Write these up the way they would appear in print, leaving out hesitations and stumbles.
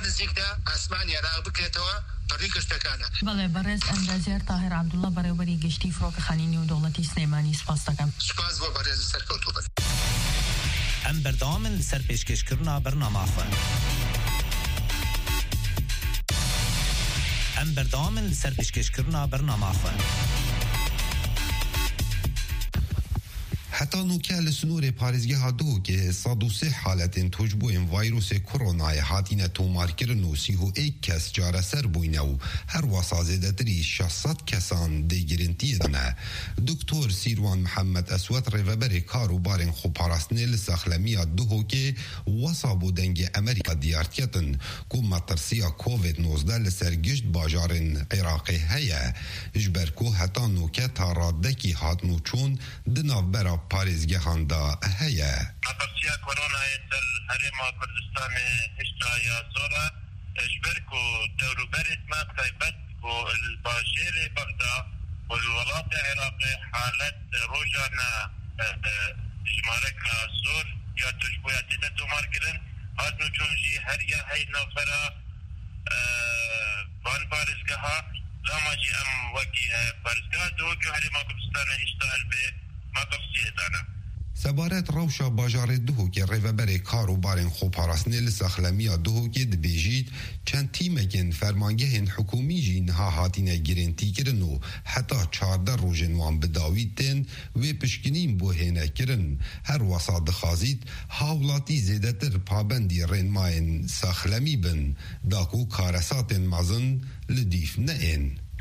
نزیکدا ئاسمانی عێراق بکرێتەوە بەڕووی گەشتەکانە. بەڵێ بەڕێز ئەندازیار تاهیر عەبدوڵڵا بەڕێوەبەری گەشتی فڕۆکەخانەی نێودەوڵەتی سلێمانی سپاس دەکەم. سوپاس بۆ بەڕێز سەرکەوتوو بن. ئەم بەردەوامن لەسەر پێشکەشکردنا بەرنامەخۆ. ئەم بەردەوامن لەسەر پێشکەشکردنا بەرنامەخۆ. حتی نوکه لسنور پارێزگەها دووکێ 103 حالەتên توشبووên vîrusê koronayê hatine tomarkirin û 31 kes careser bûyne û her wasa zêdetirî 600 kesan dêgirintiyê dine. Doktor Sîrwan Mihemed Eswed rêveberê kar û barên xweparastinê li sexlemiya Duhokê wesa bû dengê Amerîka diyartketin ku metirsiya Covid-19 li ser gişt bajarên Iraqê heye ji ber ku heta nûke ta radekî hatin û çûn di navbera پارێزگەهان دا هەیە. مەترسیە کۆرۆنایە سەر هەرێما کوردستانê هێشتا یا زۆرە ji ber ku dewroberê me taybet ku li bajêrê Bexda û li welatê Iraqê halet rojane jimareka zor ya tuşbuya têde tomarkirin hatin û çûn jî heriya hey navbera van parêzgeha lama jî em wekî parêzgeha Duhokê herêma Kurdistanê hêşta elbê سەبارەت ڕەوشە باژارê Duhokê rêveberê kar û barên xweparastinê li sexlemiya Duhokê dibêjît çend tîmekên fermangehên hikûmî jî niha hatine girêntîkirin û heta 14 rojên wan bi dawî tên wê piştgirîn bû hênekirin. Her wesa dixwazît hawlatî zêdetir pabendî rênmayên sexlemî bin da ku karesatên mezin li dîf neên.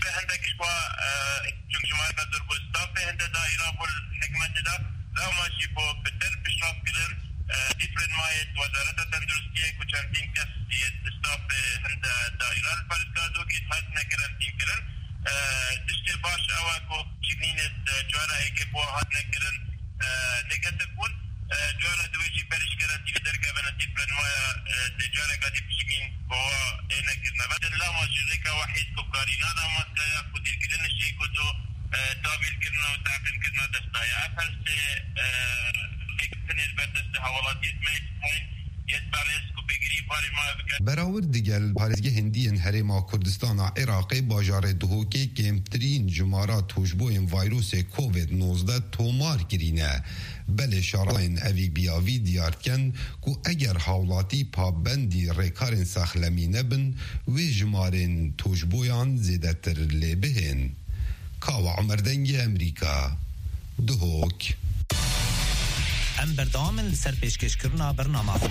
لا ماشي بو بدر بشرف كلر ديفرن مايت وزارة التندرستية كوشانتين كاس استاف هند دائرة البارسكادو كي تحسنا كرانتين كرن تشتي باش اواكو شنين جوارا هيك بو هاتنا كرن نيجاتيفون جوارا دويجي برش كرانتين درجة بنا ديفرن مايا جوارا قادي بشمين بو اينا كرنا بعد لا ماشي ريكا وحيد كوكارينا لا ماسكايا كودير كدن الشيء كودو تابيل كرنا وتعقيم كرنا دستايا أفرس اكتنير بردست حوالاتيت ميت بوين يتباريس كو بگري باري ما بكر براور دیگل پارێزگehên diyên herêma Kurdistana Iraqê bajarê Duhokê kêmtirîn jimara tûjbûyên vîrusê Covid-19 tomar kirîne. Belê şarayên evî biyavî diyar dikin ku eger hawlatî pabendî rêkarên sexlemî nebin wê jimarên tûjbûyan zêdetir lê bihên. Kawa Umer Dengê Amerîka Duhok. ئەم بەردەوامن لەسەر پێشکەشکردنا بەرنامەخۆ.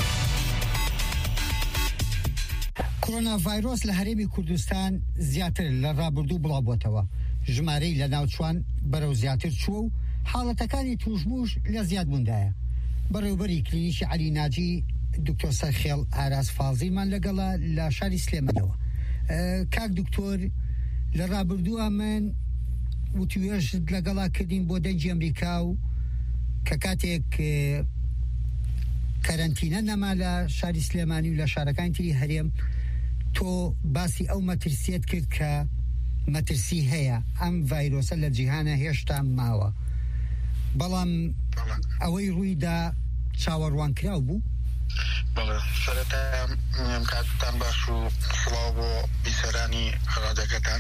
کۆرۆنا ڤایرۆس لە هەرێمی کوردستان زیاتر لە ڕابردوو بڵاوبووەتەوە. ژمارەی لە ناوچوان بەرەو زیاتر چووە و حاڵەتەکانی توشبووش لە زیادبووندایە. بەڕێوەبەری کلینیکی عەلی ناجی دکتۆر سەرخێڵ ئاراس فازیلمان لەگەڵا لە شاری سلێمانەوە. کاک دکتۆر لە ڕابردووە من وتوێژ لەگەڵا کردین بۆ دەنجی ئەمریکا و کە کاتێک کەرەنتینە نەما لە شاری سلێمانی و لە شارەکانی تری هەرێم تۆ باسی ئەو مەترسیت کرد کە مەترسی هەیە ئەم ڤایرۆسە لە جیهانە هێشتا ماوە بەڵام ئەوەی ڕوویدا چاوەڕوانکراو بوو. بەڵێ سەرەتا کاتتان باش و سڵاو بۆ بیسەرانی ڕادەکەتان.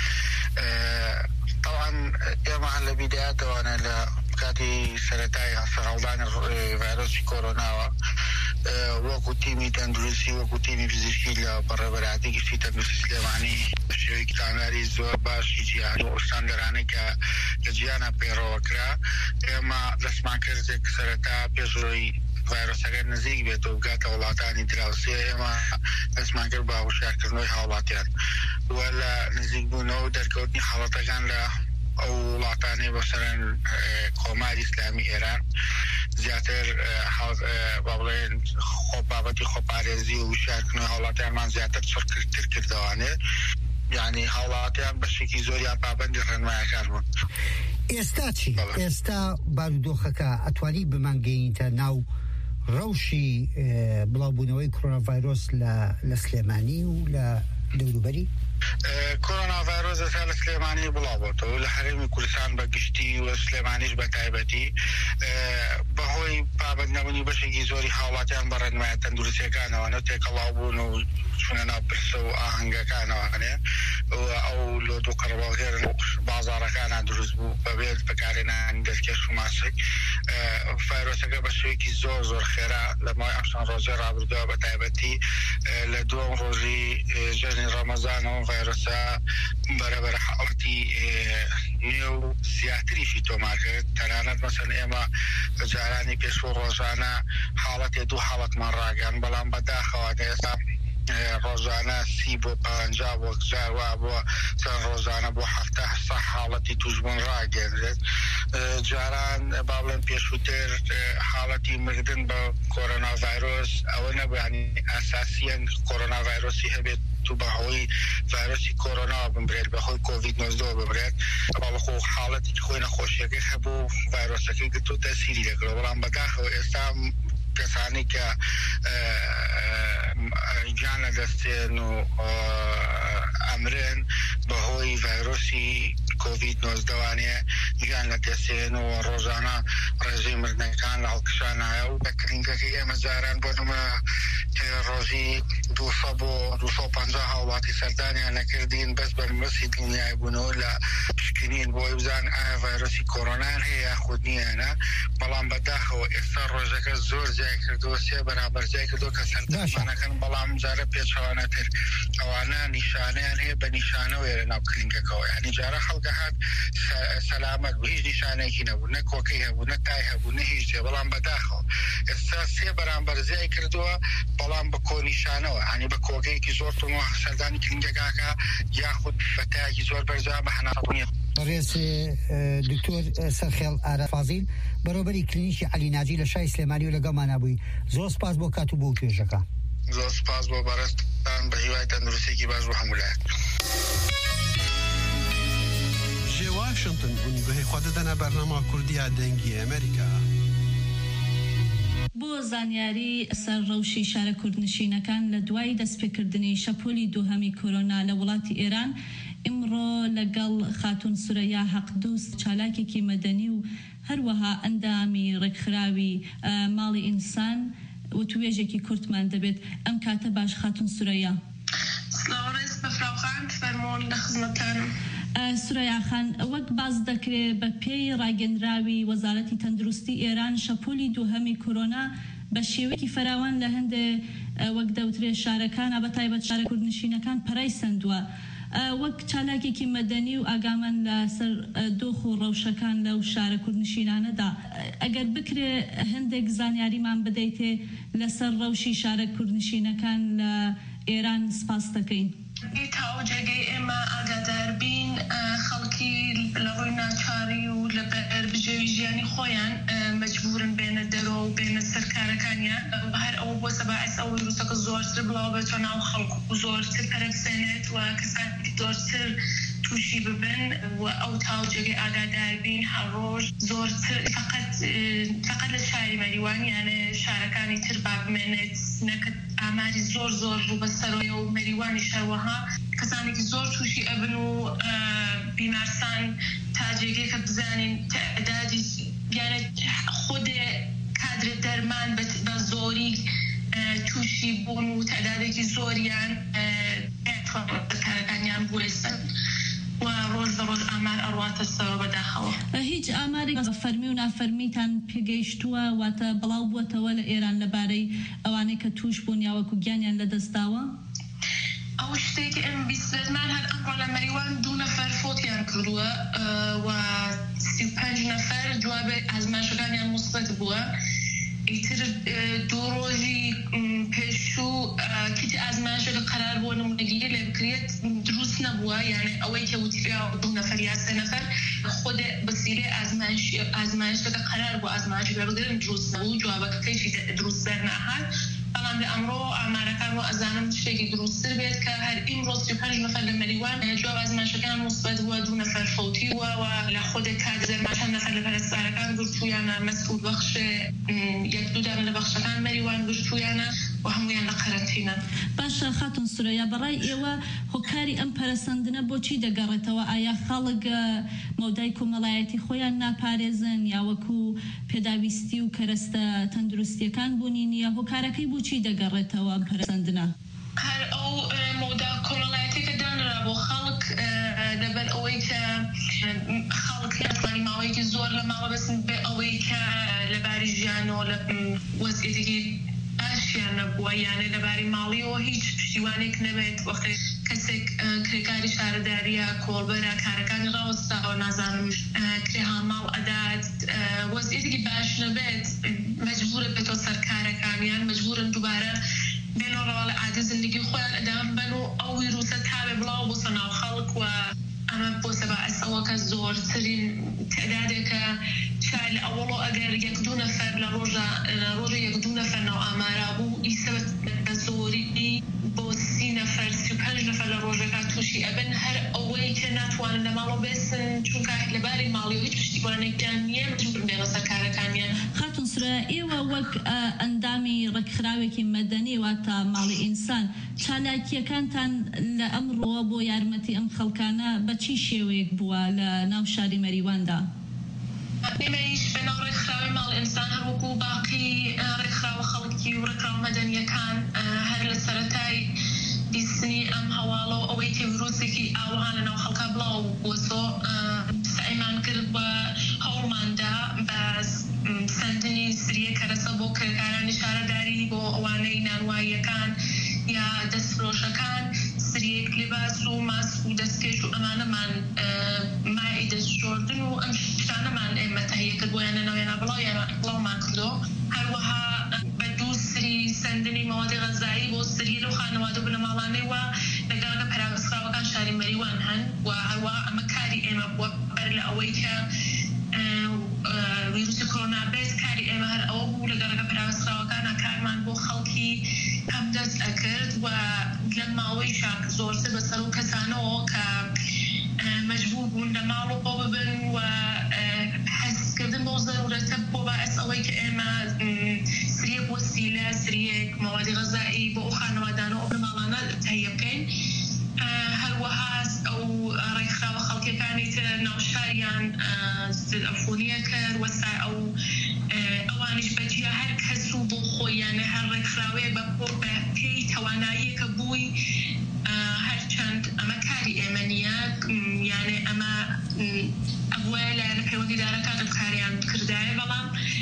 طبعا ئێمە لە بیدایەتەوەنە لە کاتی سەرەتای سەرهەڵدانی ڤایرۆسی کۆرۆناوە وەکو تیمی تەندروستی وەکو تیمی پزیشکی لە بەڕێوەبەری گشتی تەندروستی سلێمانی بە شێوەیەکی تانگاری زۆر باشی جیهانی و ئوستاندەرانەی کە لە جیهانە پێڕەوەکرا ئێمە دەستمان کردێک سەرەتا پێشڕۆی ڤایرۆسەکە نزیک بێت و بگاتە وڵاتانی دراوسێ ئێمە دەستمان کرد بە هۆشیارکردنەوەی هاوڵاتیان وە لە نزیکبوونەوە و دەرکەوتنی حاڵەتەکان لە ئەو وڵاتانەی بەسەرەن کۆماری ئیسلامی ئێران زیاتر بڵێن بابەتی خۆپارێزی و وشارکردنەوەی هاوڵاتیانمان زیاتر چڕکردتر کردەوانێ یعنی هاوڵاتیان بەشێکی زۆریان پابەندی ڕێنمایەکان بوون. ئێستا چی؟ ئێستا بارودۆخەکە ئەتوانی بمانگەینتە ناو ڕەوشی بڵاوبوونەوەی کۆرۆنا ڤایرۆس لە سلێمانی و لە دەوروبەری كورونا فيروس رسالة سليماني بلابوتو لحريمي كردستان بقشتي وسليمانيش بتايبتي بهوي بابد نبني بشكي زوري حالاتيان برد ما تندرسي كانوا وانا تيك الله بونو شننا برسو آهنگا كانوا وانا او لودو قربا غير بازارا كان دروز بو ببيت بكارينا عندس كشو ماسك فيروس اگه بشوي كي زور خيرا لما امشان روزي رابردو بتايبتي لدوم روزي جزن رمضان فيروسا برابر حالتي نيو زياتري في توماركت تنانت مثلا اما جاراني بيشو روزانا حالتي دو حالت مراقان بلان بدا خواتيسا روزانا سيبو بانجا وكزار وابو سن روزانا بو حفته صح حالتي تجبون راقان جاران بابلن بيشوتر حالتي مردن بكورونا فيروس او نبو يعني اساسيا كورونا فيروسي هبت تو بهوی ویروسی کرونا بمرد بهوی کووید 19 بمرد اما خو حالتی که خوی نخوشی که خبو ویروسی که تو تأثیری داره ولام بداخل استام کسانی که جان دستنو امرن بهوی ویروسی کووید 19 وانه جان دستنو روزانه رژیم مردن لالکشان آیو بکرین که مزارن بودم روزی 250 حالات سردانی نکردین بس بالمسجد دنیای بنو لا شکنین بویبزان ویروسی کرونا هی خودنی انا بلام بداخو اثر روزک زور جای کردو سی برابر جای کردو که سردانی کن بلام جاره پیچوانه تر اوانا نشانه هی به نشانه ویرنا کلینگ کو یعنی جاره خلق هات سلامت به هیچ نشانه کی نبود نه کوکی هبود نه تای هبود نه هیچ بلام بداخو اثر سی برابر جای کردو بلام بکو نشانه یعنی بکوکی کی زور تو سردانی کلینگ کا یاخد فتاکی زور برزام احنا طبيعي رئيس دكتور سرخيل عرفازيل بروبري كلينيكي علي ناجي لشاي سليماني ولا قمان ابوي زو سپاس بو كاتبو توجكا زو سپاس بو برستان بهواي تندرسي کی باز وحمولات جي واشنطن اون خوددنا برنامه كردية دنگي امريكا بۆ زانیاری سەرڕەوشی شارە کوردنشینەکان لە دوای دەستپێکردنی شەپۆلی دووهەمی کۆرۆنا لە وڵاتی ئێران ئیمڕۆ لەگەڵ خاتون سورەیا حەقدوست چالاکێکی مەدەنی و هەروەها ئەندامی ڕێکخراوی ماڵی ئینسان و توێژێکی کورتمان دەبێت ئەم کاتە باش خاتون سورەیا سلااوڕێز بەفراوخان فەرمۆن لە خزمەتانم سورەیا خان وەک باز دەکرێت بە پێی ڕاگەندراوی وەزارەتی تەندروستی ئێران شەپۆلی دووهەمی کۆرۆنا بە شێوەیەکی فراوان لە هەندێک وەک دەوترێت شارەکان بە تایبەت شارە کوردنشینەکان پەرای سندووە وەک چالاکێکی مەدەنی و ئاگامان لەسەر دۆخ و ڕەوشەکان لەو شارە کوردنشینانەدا ئەگەر بکرێ هەندێک زانیاریمان بدەیتێ لەسەر ڕەوشی شارە کوردنشینەکان لە ئێران سپاس دەکەین تاوجێگەی ئێمە ئاگادار بین خەڵکی لە ڕووی ناچاری و لە بەربژێوی ژیانی خۆیان مەجبورن بێنە دەرەوە و بێنە سەر کارەکانیان هەر ئەوە بۆ سەباعەت ئەو ویرۆسەکە زۆرتر بڵاو بێتە ناو خەڵک و زۆرتر پەرەبسێنێت و کەسانی زۆرتر تووشی ببن و ئەو تاوجێگەی ئاگادار بین هەڕۆژ زۆرتر فقط لە شاری مەریوان یانە شارەکانی تر با بمێنێت نەکە ئاماری زۆر ڕوو بەسەرەوەی و مەریوانی شەروەها کەسانێکی زۆر تووشی ئەبن و بیمارستان تاجێگەی کە بزانین تعدادی یانە خودێ کادرە دەرمان بە زۆری تووشی بوون و تعدادێکی زۆریان کارەکانیان بوێستن و ڕۆژ بە ڕۆژ ئامار ئەڕواتە سەرەوە بەداخەوە هیچ ئامارێک فەرمی و نافەرمیتان پێگەیشتووە واتە بڵاو بووەتەوە لە ئێران لەبارەی ئەوانەی کە توش بوون یاوەکو گیانیان لەدەستداوە ئەو شتێکی ئەم بیستمان هەر ئەمڕۆ لە مەریوان 2 نەفەر فۆتیان کردووە و 35 نەفەر جوابێ ئازمایشەکانیان مثبەت بووە ئیتر 2 ڕۆژی پێشوو کیتی ئازمایشەکە قەرار بووە نمونەگیری لێ بکرێت دروست نەبووە یعنی ئەوەی کە وتیراوە 2 نەفەر یا 3 نەفەر خودێ بەسیرێ ئازمایشەکە قەرار بوو ئازمایشی پێ بگرن دروست نەبوو جوابەکەکەیشی دروست دەرنەهات بەڵام لە ئەمڕۆ ئامارەکان بۆ ئەزانم شتێکی دروستتر بێت کە هەر ئیمڕۆ 35 نەفەر لە مەریوان جواب ئازمایشەکان مثبەت بووە 2 نەفەر فەوتی بووە و لە خودێ کادر چەند نەفەر لە پەرستارەکان گرتوویانە مەسئول بەخشێ 1-2 دانە لە بەخشەکان مەریوان گرتوویانە و هەمویان لە قەرەنتینە. باشە خاتون سورەیە بەڕای ئێوە هۆکاری ئەم پەرەسەندنە بۆچی دەگەڕێتەوە؟ ئایا خەڵک مەودای کۆمەڵایەتی خۆیان ناپارێزن یا وەکو پێداویستی و کەرەستە تەندروستیەکان بوونین یا هۆکارەکەی بۆچی دەگەڕێتەوە ئەم پەرەسەندنە؟ هەر ئەو مەودا کۆمەڵایەتێکە دانرا بۆ خەڵک لەبەر ئەوەی کە خەڵک یانزانی ماوەیەکی زۆر لە ماوە بەسن بێ ئەوەی کە لەباری ژیانەوە لە وەزعێتێکی ئاشیان نەبووە یانە لەباری ماڵیەوە هیچ پشتیوانێک نەبێت وەختێ کەسێک کرێکاری شارەداریە کۆڵبەرە کارەکانی ڕاوەستاوە نازانم کرێها ماڵ ئەدات وەزعێتێکی باش نەبێت مەجبورە بێتەوە سەر کارەکانیان مەجبورن دووبارە بێنەوە ڕەواڵە عادە زندگی خۆیان ئەدام بن و ئەو ویرروسە تابێ بڵاو بۆ سەناو خەڵک و ئەمە بۆ سەبائەس ئەوەکە زۆرترین تعدادێکە شاید لە ئەوڵۆ ئەگەر 1-2 نەفەر لە ڕۆژە 1-2 نەفەر ناو ئامارا بوو ئیسە بە زۆری بۆ 30 نەفەر 35 نەفەر لە ڕۆژەکە تووشی ئەبن هەر ئەوەی کە ناتوانن لە ماڵەوە بێسن چونکە لەباری ماڵی و هیچ پشتیوانێکیان نییە مجبور بێنە سەر کارەکانیان. خاتون سورە ئێوە وەک ئەندامی ڕێکخراوێکی مەدەنی واتە ماڵی ئینسان چالاکیەکانتان لە ئەمڕۆوە بۆ یارمەتی ئەم خەڵکانە بە چی شێوەیەک بووە لە ناو شاری مەریواندا؟ ئێمەیش بەناو ڕێکخراوی ماڵ ئینسان هەروەکو باقی ڕێکخراوە خەڵکی و ڕێکخراوە مەدەنیەکان هەر لە سەرەتای بیستنی ئەم هەواڵە و ئەوەی کە ڤیرۆسێکی ئاوەها لە ناو خەڵکا بڵاو بۆچۆ سعیمان کرد بە هەوڵماندا بە سندنی سریە کەرەسە بۆ کرێکارانی شارەداری بۆ ئەوانەی نانواییەکان یا دەستفرۆشەکان سریەک لێباس و ماسک و دەستکێش و ئەمانەمان مای دەستشۆردن و ئەم شتانەمان ئێمە تەهیە کرد بۆیان لەناویانە بڵاومان کردۆ هەروەها بە 2 سری سندنی مەوادی غەزایی بۆ سری لەو خانەوادە بنە ماڵانەی وە لەگەڵە پەراگەزراوەکان شاری مەریوان هەن و هەروەها ئەمە کاری ئێمە بووە بەر لە ئەوەی کە ویروسی کۆرۆنا بێت کاری ئێمە هەر ئەوە بوو لەگەڵە پەراگەزراوەکانە کارمان بۆ خەڵکی هەم دەست ئەکرد و لەم ماوەی شاک زۆرتر بەسەر و کەسانەوە کە مەجبور بوون لە ماڵەوە ببن و حەزکردن بۆ زەرورەتە بۆ بەعەس ئەوەی کە ئێمە سریەک وەسیلە سریەک مەوادی غەزایی بۆ ئەو خانەوادانە ئەو ماڵانە تەهیە بکەین هەروەها ئەو ڕێکخراوە خەڵکیەکانی تر ناوشاریان ئەفۆنیە کرد وەستا ئەوانیش بەجیا هەر کەس و بۆ خۆیانە هەر ڕێکخراوەیە بە پێی تواناییەکە بووی هەرچەند ئەمە کاری ئێمە نییە یانێ ئەمە ئەوە لایەنە پەیوەندیدارەکان کاریان کردایە بەڵام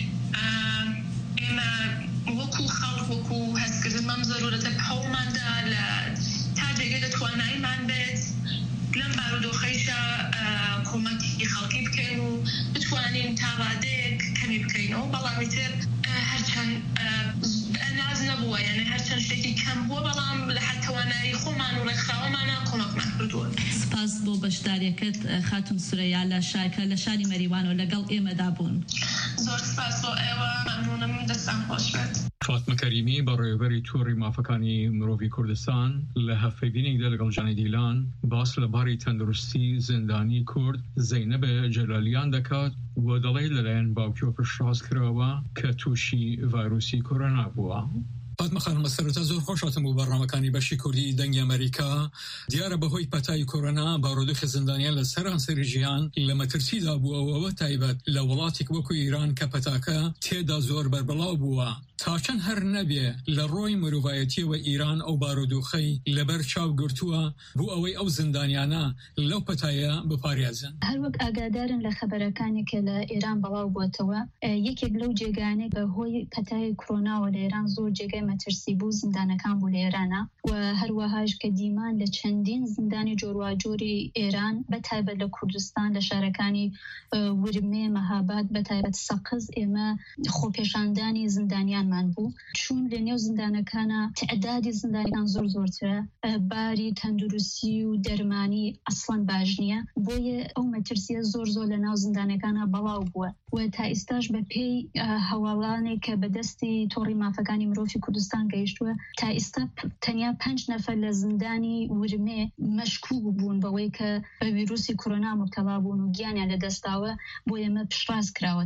ئێمە وەکو خەڵک وەکو هەستکردن مەم زەرورەتە هەوڵماندا لە تا جێگە دەتواناییمان بێت لەم بارودۆخەیشە کۆمەکی خەڵکی بکەین و بتوانین تا ڕادەیەک کەمی بکەینەوە بەڵامی تر هەرچەند ناز نەبووە یعنی هەرچەند شتێکی کەم بووە بەڵام لە حد توانایی خۆمان و ڕێکخراوەمانە کۆمەکمان کردووە. سپاس بۆ بەشداریەکەت خاتون سورەیا لە شاری مەریوان و لەگەڵ ئێمەدا بوون. زۆر سپاس بۆ ئێوە مەمنونم دەستان خۆش بێت. فاتمە کەریمی بەڕێوەبەری تووڕی مافەکانی مرۆڤی کوردستان لە هەفتەبینێکدا لەگەڵ ژانی دیلان باس لەباری تەندروستی زیندانی کورد زەینەبە جەلالیان دەکات و دەڵێت لەلایەن باوکیەوە پشتڕاست کراوە کە تووشی ڤایرۆسی کۆرۆنا بووە. فاتمە خانم سەرەتا زۆر خۆشاتم بۆ بەڕنامەکانی بەشی کوردی دەنگی ئەمریکا دیارە بەهۆی پەتای کۆرۆنا بارودۆخی زیندانیان لە سەرانسەری ژیان لە مەترسیدا بووەوە تایبەت لە وڵاتێک وەکو ئیران کە پەتاکە تێدا زۆر بەربەڵاو بووە تا چەند هەر نەبێ لە ڕۆی مرۆڤایەتیەوە ئیران ئەو بارودۆخەی لەبەر چاو گرتووە بۆ ئەوەی ئەو زیندانیانە لەو پەتایە بپارێزن. هەروەک ئاگادارن لە خەبەرەکانی کە لە ئێران بەڵاو بووەتەوە یەکێک لەو جێگانێک بەهۆی پەتای کۆرۆناوە لە ئێران زۆر جێگای مەترسی بوو زیندانەکان بوو لە ئێرانە و هەروەهاش کە دیمان لە چەندین زیندانی جۆرواجۆری ئێران بەتایبەت لە کوردستان لە شارەکانی ورمێ مەهاباد بەتایبەت سەقز ئێمە خۆپێشاندانی زیندانیانمان بوو چون لە نێو زیندانەکانە تعدادی زیندانیان زۆر زۆرترە باری تەندروستی و دەرمانی ئەسڵەن باش نییە بۆیە ئەو مەترسیە زۆر لە ناو زیندانەکانە بەڵاو بووە و تا ئێستاش بە پێی هەواڵانێک کە بەدەستی تۆڕی مافەکانی مرۆڤی کوردستان گەیشتووە تا ئێستا تەنیا 5 نەفەر لە زیندانی ورمێ مەشکوک بوون بەوەی کە بە ڤیرۆسی کۆرۆنا مبتەلا بوون و گیانیان لەدەستاوە بۆ ئێمە پشتڕاست کراوەتەوە.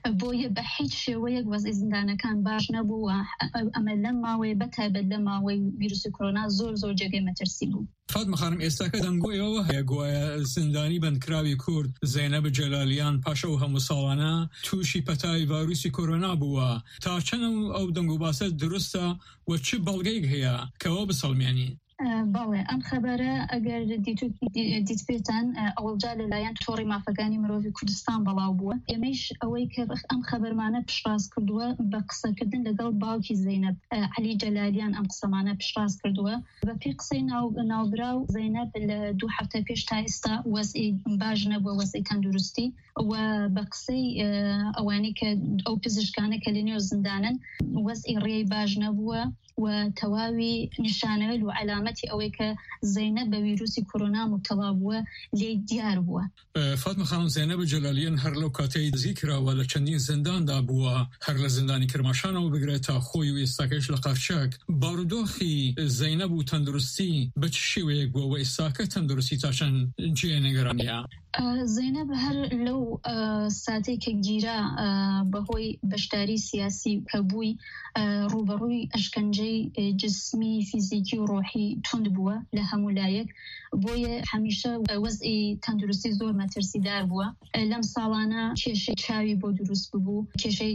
بۆیە بە هیچ شێوەیەک وەزعی زیندانەکان باش نەبوو و ئەمە لەم ماوەی بەتایبەت لە ماوەی ڤیرۆسی کۆرۆنا زۆر جێگەی مەترسی بوو. فاتمە خانم ئێستاکە دەنگۆیەوە هەیە گوایە زیندانی بەندکراوی کورد زەینەب جەلالیان پاشە و هەموو ساڵانە تووشی پەتای ڤایرۆسی کۆرۆنا بووە. تا چەند ئەو دەنگ و باسە دروستە و چ بەڵگەیەک هەیە کەەوە بسەڵمێنی؟ باڵێ ئەم خەبەرە ئەگەر دیت بێتان ئەوەڵجا لەلایەن تۆڕی مافەکانی مرۆڤی کوردستان بەڵاو بووە. ئێمەش ئەوەی کە ئەم خەبەرمانە پشتڕاست کردووە بە قسەکردن لەگەڵ باوکی زەینەب عەلی جەلالیان ئەم قسەمانە پشتڕاست کردووە. بە پێی قسەی ناوبراو زەینەب لە 2 هەفتە پێش تا ئێستا وەزعی باش نەبووە، وەزعی تەندروستی، و بە قسەی ئەوانی کە ئەو پزیشکانە کە لە نێو زیندانن وەزعی ڕێی باش نەبووە و تەواوی نیشانەوەل و علامەتی ئەوەی کە زەینەب بە ڤیرۆسی کۆرۆنا مبتەڵا بووە لێ دیار بووە. فاتمە خانم زەینەب جەلالیان هەر لەو کاتەی دزی کراوە لە چەندین زینداندا بووە، هەر لە زیندانی کرماشانەوە بگرێت تا خۆی و ئێستاکەش لە قاچاک. بارودۆخی زەینەب و تەندروستی بە چ شێوەیەک بووە و ئێستاکە تەندروستی تا چەند جێ نێگەرانیە؟ زەینەب هەر لەو ساتێک کە گیرا بەهۆی بەشداری سیاسی کە بووی ڕوبەڕووی ئەشکەنجەی جسمی فیزیکی و ڕۆحی تند بووە لە هەموو لایەک، بۆیە هەمیشە وەزعی تەندروستی زۆر مەترسیدار بووە. لەم ساڵانە کێشەی چاوی بۆ دروست ببوو، کێشەی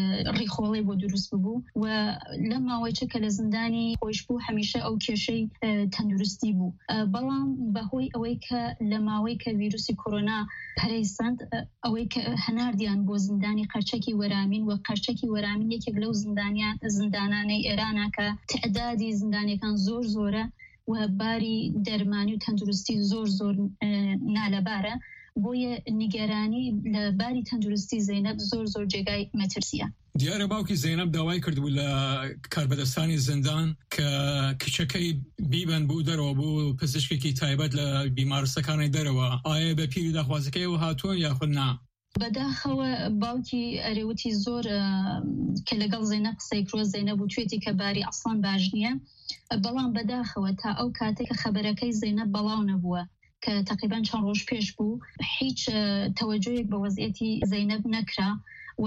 ڕیخۆڵی بۆ دروست ببوو و لەم ماوەیە کە لە زیندانی خۆش بوو هەمیشە ئەو کێشەی تەندروستی بوو. بەڵام بەهۆی ئەوەی کە لە ماوەی کە ڤیرۆسی کۆرۆنا پەرەیسەند ئەوەی کە هەناردیان بۆ زیندانی قەرچەکی وەرامین و قەرچەکی وەرامین یەکێک لەو زیندانانەی ئێرانە کە تعدادی زیندانیەکان زۆرە و باری دەرمانی و تەندروستی زۆر نالەبارە، بۆیە نیگەرانی لە باری تەندروستی زەینەب زۆر جێگای مەترسیە. دیارە باوکی زەینەب داوای کردبوو لە کاربەدەستانی زیندان کە کچەکەی بیبەن بوو دەرەوە بوو پزیشکێکی تایبەت لە بیمارستەکانی دەرەوە. ئایا بە پیری داخوازەکەیەوە هاتووە یاخود نا؟ بەداخەوە باوکی ئەرێوتی زۆر کە لەگەڵ زەینەب قسەی کرۆ زەینەب و توێتی کە باری ئەسڵان باش نییە، بەڵام بەداخەوە تا ئەو کاتێک کە خەبەرەکەی زەینەب بەڵاو نەبووە کە تقریبان چەند ڕۆژ پێش بوو، هیچ تەوەجۆیەک بە وەزعیەتی زەینەب نەکرا و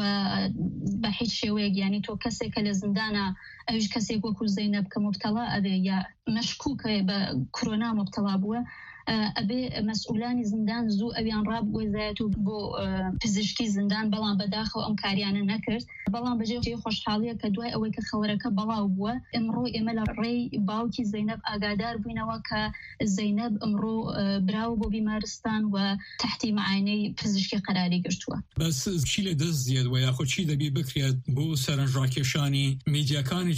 بە هیچ شێوەیەک، یعنی تۆ کەسێک کە لە زیندانە ئەوش کەسێک وەکو زەینەب کە مبتەڵا ئەبێ یا مەشکوکە بە کۆرۆنا مبتەڵا بووە ئەبێ مەسئولانی زیندان زوو ئەویان ڕابگۆزایەت و بۆ پزیشکی زیندان، بەڵام بەداخەوە ئەم کاریانە نەکرد. بەڵام بەجێ خۆشحاڵیە کە دوای ئەوەی کە خەوەرەکە بەڵاو بووە ئەمڕۆ ئێمە لە ڕێی باوکی زەینەب ئاگادار بووینەوە کە زەینەب ئەمڕۆ براو بۆ بیمارستان و تحتی معاینەی پزیشکی قەراری گرتووە. بەس چی لە دەست دێت و یاخۆ چی دەبی بکرێت بۆ سەرنجڕاکێشانی میدیاکانی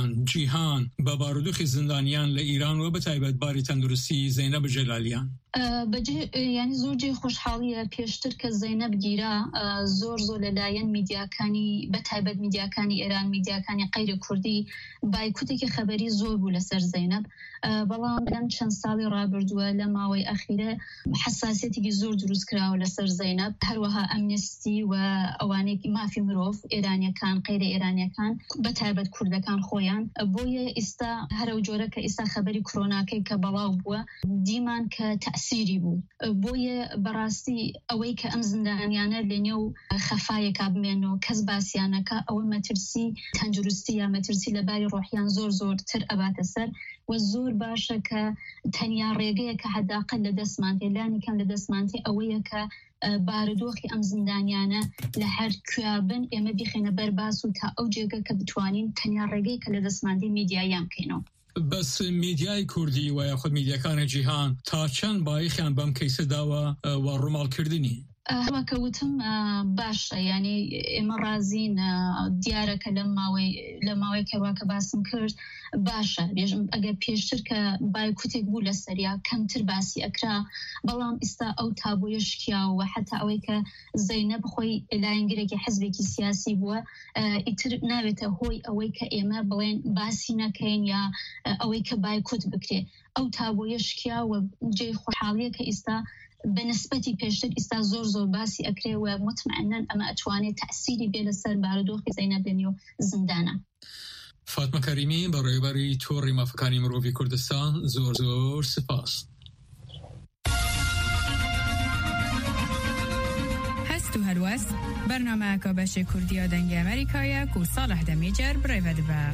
جیهان بە بارودۆخی زیندانیان لە ئیران و بەتایبەت باری تەندروستی زەینەب جەلالیان؟ بەجێ ینی زۆر جێ خۆشحاڵیە پێشتر کە زەینەب گیرا زۆر لەلایەن میدیاکانی بەتایبەت میدیاکانی ئێران، میدیاکانی قەیری کوردی بایکوتێکی خەبەری زۆر بوو لەسەر زەینەب، بەڵام لەم چەند ساڵی ڕابردووە لە ماوەی ئەخیرە حساسیەتێکی زۆر دروست کراوە لەسەر زەینەب، هەروەها ئەمنستی و ئەوانێکی مافی مرۆڤ ئێرانیەکان قەیرە ئێرانیەکان بەتایبەت کوردەکان خۆیان، بۆیە ئێستا هەرە جۆرە کە ئێستا خەبەری کۆرۆناکەی کە بەڵاو بووە دیمان کە تەسیری بوو، بۆیە بەڕاستی ئەوەی کە ئەم زیندانیانە لە نێو خەفایەکا بمێنەوە کەس باسییانەکە ئەوە مەترسی تەندروستی یا مەترسی لەباری ڕۆحیان زۆرتر ئەباتە سەر و زۆر باشە کە تەنیا ڕێگەیە کە حەداقل لە دەستمانتێ لانیکەم لە دەستمانتێ ئەوەیە کە بارودۆخی ئەم زیندانیانە لە هەر کوێبن ئێمە بیخێنە بەرباس و تا ئەو جێگە کە بتوانین تەنیا ڕێگەی کە لە دەستمانتێ میدیایان بکەینەوە. بەس میدیای کوردی و یاخود میدیاکانی جیهان تا چەند بایخیان بەم کەیسە داوە و ڕووماڵکردنی؟ هەواکەوتم باشە، ینی ئێمە رازین دیارەکە لە ماوەی کەواکە باسم کرد باشە، بێژم ئەگەر پێشتر کە بایکوتێک بوو لە سەریا کەمتر باسی ئەکرا، بەڵام ئێستا ئەو تابوویە شکیاوە حتا ئەوەی کە زەینەب خۆی لایەنگرێکی حزبێکی سیاسی بووە ئیتر ناوێتە هۆی ئەوەی کە ئێمە بڵێن باسی نەکەین یا ئەوەی کە بایکوت بکرێ، ئەو تابوویە شکیاوە جێی خۆشحاڵیە کە ئێستا بەنسبەتی پێشتر ئێستا زۆر باسی ئەکرێ و مطمئنن ئەمە ئەتوانێت تەسیری بێ لەسەر بارودۆخی زەینەب لە نێو زیندانە. فاتمە کەریمی بەڕێوەبەری تۆڕی مافەکانی مرۆڤی کوردستان زۆر سپاس. هستو هلوست برنامه کابش کردیا دنگ امریکایا کو صالح دمیجر برایود با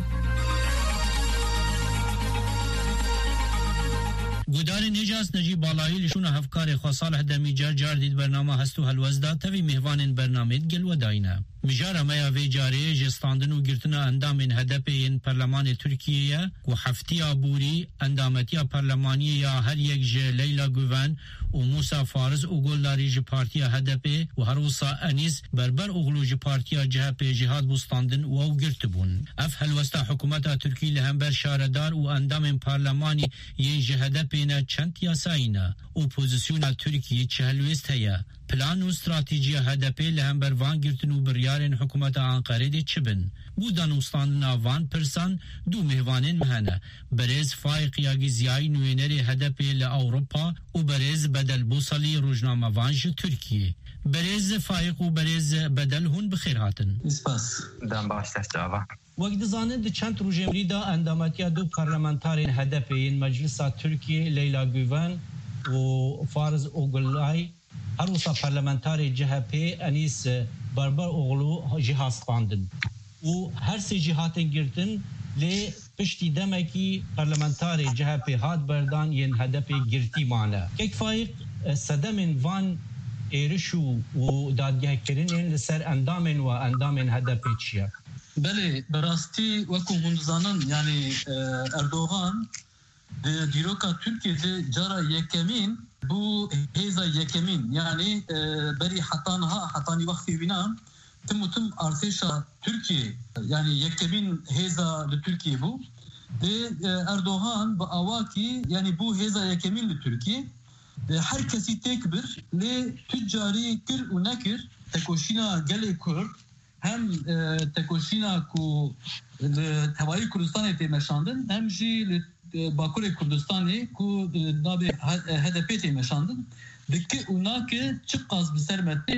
گودار نجاس نجیب بالایی لشون هفکار خاصال هدمی جار دید برنامه هستو هلوزدا توی مهوان برنامه گل و داینه مجاره میا وی جاری جستاندن و گرتن اندام هدف این پارلمان ترکیه و هفتی آبوری اندامتی پارلمانی یا هر یک ج لیلا گوون و موسا فارز و گلداری ج پارتی هدف و هروسا انیز بربر اغلو ج پارتی جهاد بستاندن و گرت بون اف هلوستا حکومت ترکی لهمبر شاردار و اندام پارلمانی یه هدف نه چند یاساینا اپوزیسیون ترکیه چهلوست هیا پلان و استراتیجی هدف لهمبر وان گرتن و بریارن حکومت آنقره دی چبن بودن استاندن وان پرسان دو مهوانین مهنه برز فایق یاگی زیای نوینری هدف لأوروپا و برز بدل بوصلی روجنامه وانج ترکیه برز فایق و برز بدل هون بخیر هاتن اسپاس دام باشتش جاوا وقت زانند چند روزمری دا اندامتی دو پارلمانتارین هدف این مجلس ترکیه لیلا گوون و فارز اوگلای هروسا پارلمانتاری جهپی انیس بربر اوغلو جهاز خواندن و هر سه جهاتن گرتن لی پشتی دمکی پارلمانتاری جهپی هات بردان ین هدف گرتی مانه یک فایق صدمن وان ایرشو و دادگاه کرنین لسر اندامن و اندامن هدف چیه بله براستی وکو هندزانن یعنی اردوغان دیروکا ترکیه جارا یکمین بو هیزا یکمین یعنی بری حتانی وقتی بینام تم ارتشا ترکیه یعنی یکمین هیزا لترکیه بو اردوغان با اواکی یعنی بو هیزا یکمین لترکیه هر کسی تکبر لی تجاری کر و نکر تکوشینا گل کرد هم تکوشینا کو توایی کردستان تیمشاندن هم جی باکور کردستانی کو نابی هدفی تیمشاندن دکی اونا که چه قاز بسرمتی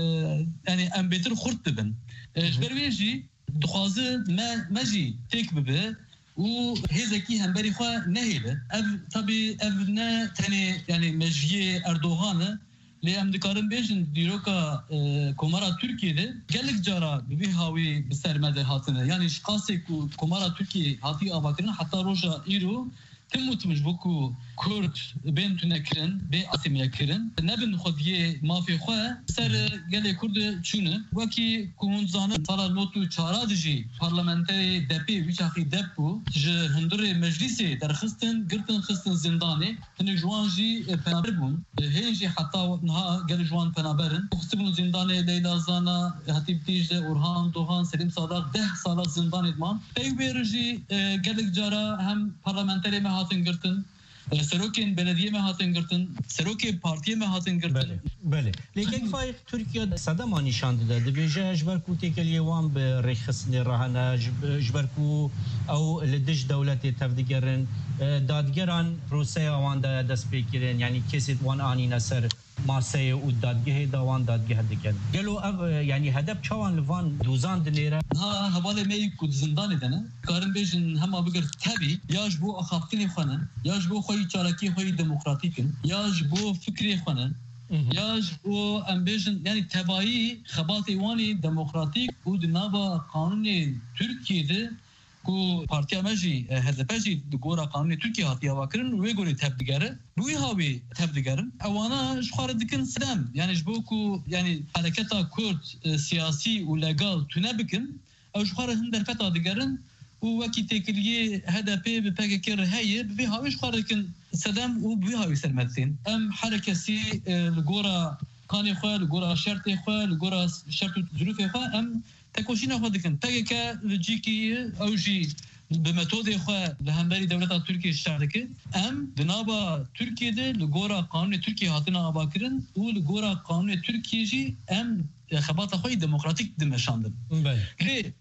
یعنی ام بیتر خورد ببن جبرویجی دخوازه مجی تک ببه و هزکی هم بری خواه نهیله طبی نه تنی یعنی مجیه اردوغانه لی ام دکارن بیشن دیروکا کمارا ترکیه گلک جارا ببی هاوی بسرمده هاتنه یعنی شخصی که کمارا ترکیه هاتی آباکرن حتی روژا ایرو تموتمش بکو کرد بین تو نکرن بین آسیمیا کرن نبن خودیه مافی خواه سر گله کرد چونه وکی کونزانه سالا نوتو چارادجی پارلمانتری دپی ویچاقی دپو جه هندر مجلسی درخستن گرتن خستن زندانه هنه جوانجی پنابر بون هنجی حتی نها گل جوان پنابرن خستبون زندانه لیلا زانا حتیب تیجده اورهان دوهان سلیم صادق 10 سالا زندان ادمان پیو بیرجی گلک جارا هم پارلمانتری هاتن گرتن سروکین بلدیه می هاتن گرتن سروک پارتی می هاتن گرتن بله لیکن فایق ترکیه صدما نشان داده دبیجه اجبرکو تکلیه وان به رخصنی راهنه اجبرکو او لدش دولت تفدیگرن دادگران روسیه وان دست بکرن یعنی کسی وان آنی نصر ماسه و دادگه دوان دادگه دکن گلو یعنی هدف چوان لوان دوزان دنیره ها حواله می کود زندان دنه کارن بیشن هم بگر تبی یاش بو اخافتنی خونن یاش بو خوی چارکی خوی دموکراتیکن یاش بو فکری خونن یاش بو امبیشن یعنی تبایی خباتی وانی دموکراتیک و دنابا قانون ترکیه کو پارتیا مجی هدفجی دگورا قانون ترکیه هاتیا واکرن و گوری تبدیگره روی هاوی تبدیگرن اوانا شخار دکن سلام یعنی جبو کو یعنی حرکتا کرد سیاسی و لگال تونه بکن او شخار هم در فتا دیگرن و وکی تکلیه هدفی به پاکر هایی به هاوی شخار دکن سلام و به هاوی سلمتین ام حرکتی لگورا قانون خواه لگورا شرط خواه لگورا شرط ظروف خواه ام تکوشینا خود دکن تاگه که لجیکی اوجی به متود خواه لهمبری دولت ترکیه شرط که ام دنابا ترکیه ده لگورا قانون ترکیه هاتنا آبا کرن و لگورا قانون ترکیه جی ام خبات خواه دموکراتیک دمشاندن لی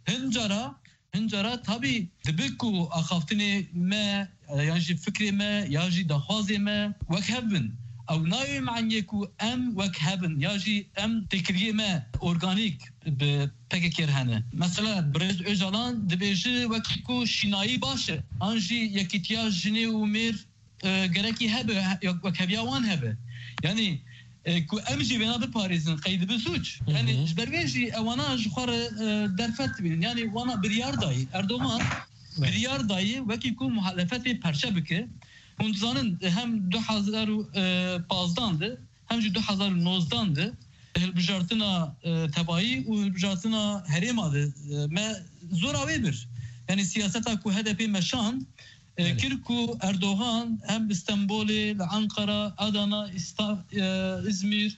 هنجارا تابی دبکو اخافتنی ما یعنی فکری ما یعنی دخوازی ما وکهبن او ناوی معنی کو ام وکهبن یاجی ام تکریه ما ارگانیک به پکر هنه مثلا برز اجالان دبیجه وکی کو شینایی باشه آنجی یکیتیا جنی و میر گرکی هبه وکهبیاوان هبه یعنی کو امجی بنا به پاریزن قید به سوچ یعنی جبرویجی اوانا جخوار درفت بین یعنی وانا بریار دایی اردوغان بریار دایی وکی کو محالفت پرچه بکه هندزانن هم 2015 ده هم 2019 ده هلبجارتنا تبایی و هلبجارتنا هریما ده ما زوراوی بر یعنی سیاستا کو هدفی مشان كيركو أردوغان هم باسطنبول لأنقرة أدانا إزمير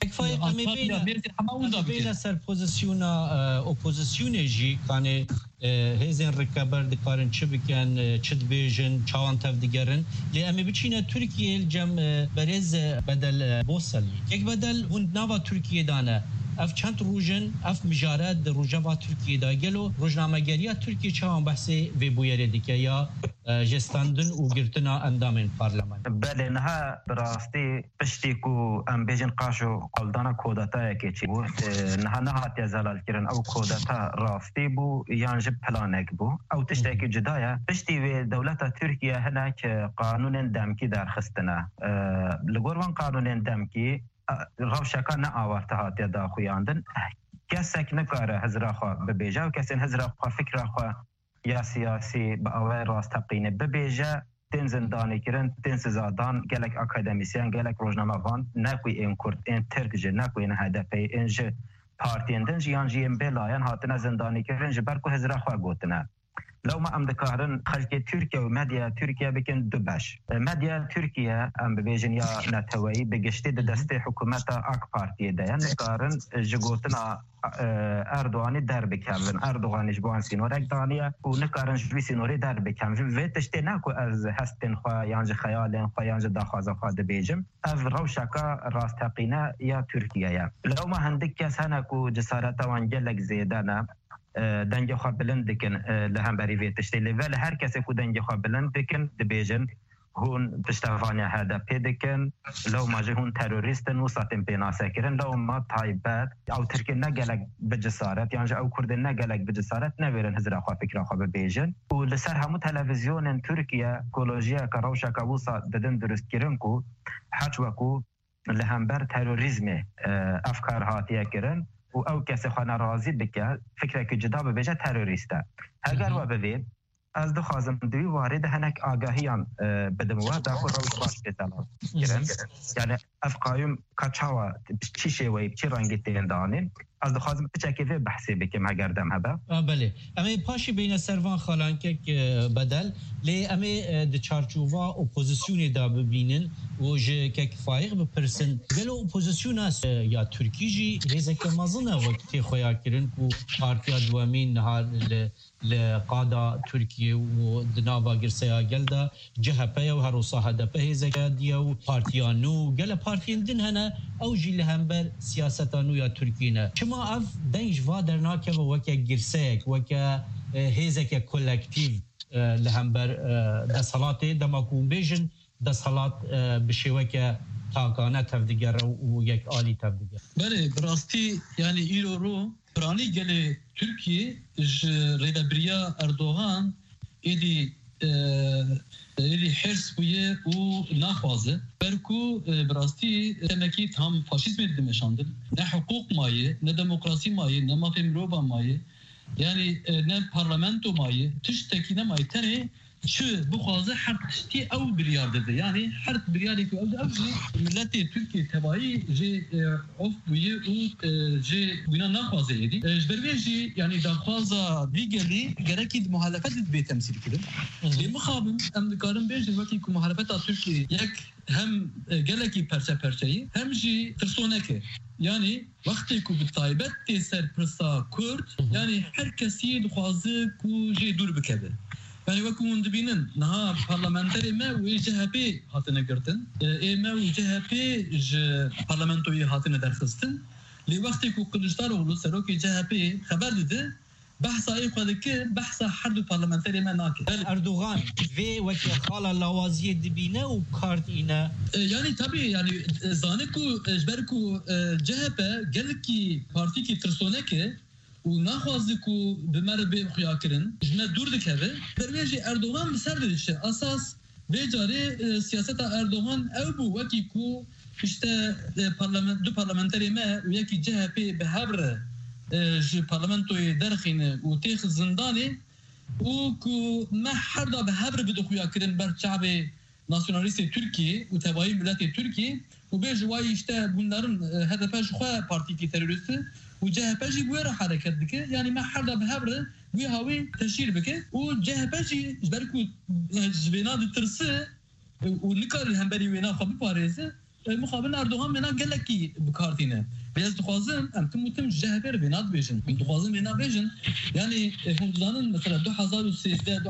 بين سر بوزيسيونا أوبوزيسيوني جي كان هزين ركابر دكارن چبكن چدبيجن چاوان تفديگرن لأمي بچينا تركيا الجم برز بدل بوصل يك بدل هند ناوا تركيا دانا اف چند روزن اف مجارات روجوا ترکیه دا گلو روزنامه‌گری ترکیه چاوان بحث وی بویره دیگه یا جستاندن و گرتنا اندام پارلمان بله نه براستی پشتی کو ام بیجن قاشو قلدانا کودتا که چی بود نه هات زلال کردن او کودتا راستی بو یانج پلانک بو او تشتی که جدایا پشتی و دولت ترکیه هناك قانون دمکی درخستنه لگوروان قانون دمکی روشکا نه آورته هاتی دا خویاندن کسک نکاره هزرا خواه ببیجه و کسی هزرا خواه فکر خواه یا سیاسی با اوه راستقینه ببیجه تین زندانی کرن تین سزادان گلک اکادمیسیان گلک روزنامه وان نکوی این کرد این ترک جه نکوی این هدفه این جه پارتین دن جیان جی ام بلاین هاتنه زندانی کرن جه برکو هزرا خواه گوتنه لو ما ام دكارن خلق تركيا ومديا تركيا بكن دبش مديا تركيا ام بيجن يا نتوي بجشتي دستي حكومتا اك بارتي ده يعني دكارن جوتنا اردوغان در بكامل اردوغان جبوان سينورك دانيا ونكارن جوي سينوري در بكامل وتشتي ناكو از هستن خو يانج خيالن خو يانج داخازا خو بيجم اف روشكا راستقينا يا تركيا يا لو ما هندك كاس هناكو جسارتا وانجلك زيدانا دنگ خواه بلند دکن لهم بری وی تشتی لیول هر کسی که دنگ خواه بلند دکن دبیجن هون پشتوانی هدفی دکن لو ما جه هون تروریستن و ساتن پیناسه کرن لو ما تایبت او ترکی نگلک بجسارت یعنی او کرد نگلک بجسارت نویرن هزر خواه فکر خواه ببیجن و لسر همو تلویزیون ترکیه کولوژیا که روشا که وصا ددن درست کرن کو حج وکو لهم بر تروریزم افکار هاتیه کرن و او کسی خانه راضی بکه فکره که جدا ببیجه تروریسته اگر و ببین از دو خازم دوی وارد هنک آگاهیان بدموه دا خود روش باش بتلا یعنی افقایم کچاوا چی شوی چی رنگی تین دانین از دو خازم بچه بحثی بکم اگر دم هبه بله اما پاشی بین سروان خالان که بدل لی اما د چارچوبا اپوزیسیونی دا ببینن و جه که فایق بپرسن گلو اپوزیسیون است یا ترکی جی ریزه که مازنه وقتی خویا کرن که پارتیا دوامین نهار لقادا ترکیه و دناوا گرسیا گلدا جهپه و هروسا هدپه هزگا دیا و پارتیانو گل پارتیان دن هنه او جی لهمبر سیاستانو یا ترکینه چما اف دنج وادر ناکه و وکه گرسیک وکه هزگا کولکتیو لهمبر دسالات دماکون بیجن دسالات بشیوه که تاکانه تفدیگر و یک آلی تفدیگر بله براستی یعنی ایرو رو برانی گل ترکیه ریدبریا اردوغان ایدی حرس بویه و نخوازه برکو براستی تمکی هم فاشیسم دمشاندن نه حقوق مایه نه دموکراسی مایه نه مافی مروبا مایه یعنی نه پارلمنتو مایه تشتکی نه مایه تنه شو بخوازه هر تشتی او بریار داده یعنی هر بریاری که او ملت ترکیه تبایی جه اوف بویه و جه بینا نخوازه ایدی جبروی جی یعنی دخوازه دیگری گرکی محالفت به تمثیل کرده مخابم ام دکارم بیجن وقتی که محالفت ترکیه یک هم گلکی پرچه هم جی ترسونکه یعنی وقتی که به طایبت سر پرسا کرد یعنی هر کسی دخوازه که جه دور بکده یعنی وکون دبینن نه پارلمانتری ما و جهپی هاتنه کردن ما و جهپی پارلمانتوی هاتنه درخستن لی وقتی که کلشدارoglu سروکی جهپی خبر داده بحثای خود که بحث هر دو پارلمانتری ما ناکه اردوغان و وکی خالا لوازی دبینه و کارت اینه یعنی طبیعی یعنی زانه کو اجبر کو جهپه گل کی پارتی کی ترسونه که و نخوازی که بمره به خویا کرن جمعه دور دکهوه برویجی اردوغان بسر دلیشه اساس به جاره سیاست اردوغان او بو وکی که işte dو parlamenterê me û yekî CHP bi hev re ji parlamentoyê derxîne û têx zindanê û ku me her da bi hev re bidixuya kirin ber çavê nasyonalîstê Tirkiye û tevahî miletê Tirkiye û bê ji wayî işte bunların HDP ji xwe partîkî terorîst û CHP jî bu wê re hereket dike yanî me her da bi hev re wî hawî teşhîr bike û CHP jî ji ber ku ji vêna ditirse û nikare hemberî wêna xwe biparêze مخابن اردوغان منا gelekî bikartîne bez dixwazin em tim tim CHP vêna dibêjin dixwazin vêna bêjin yanî hûn dizanin mesela 2013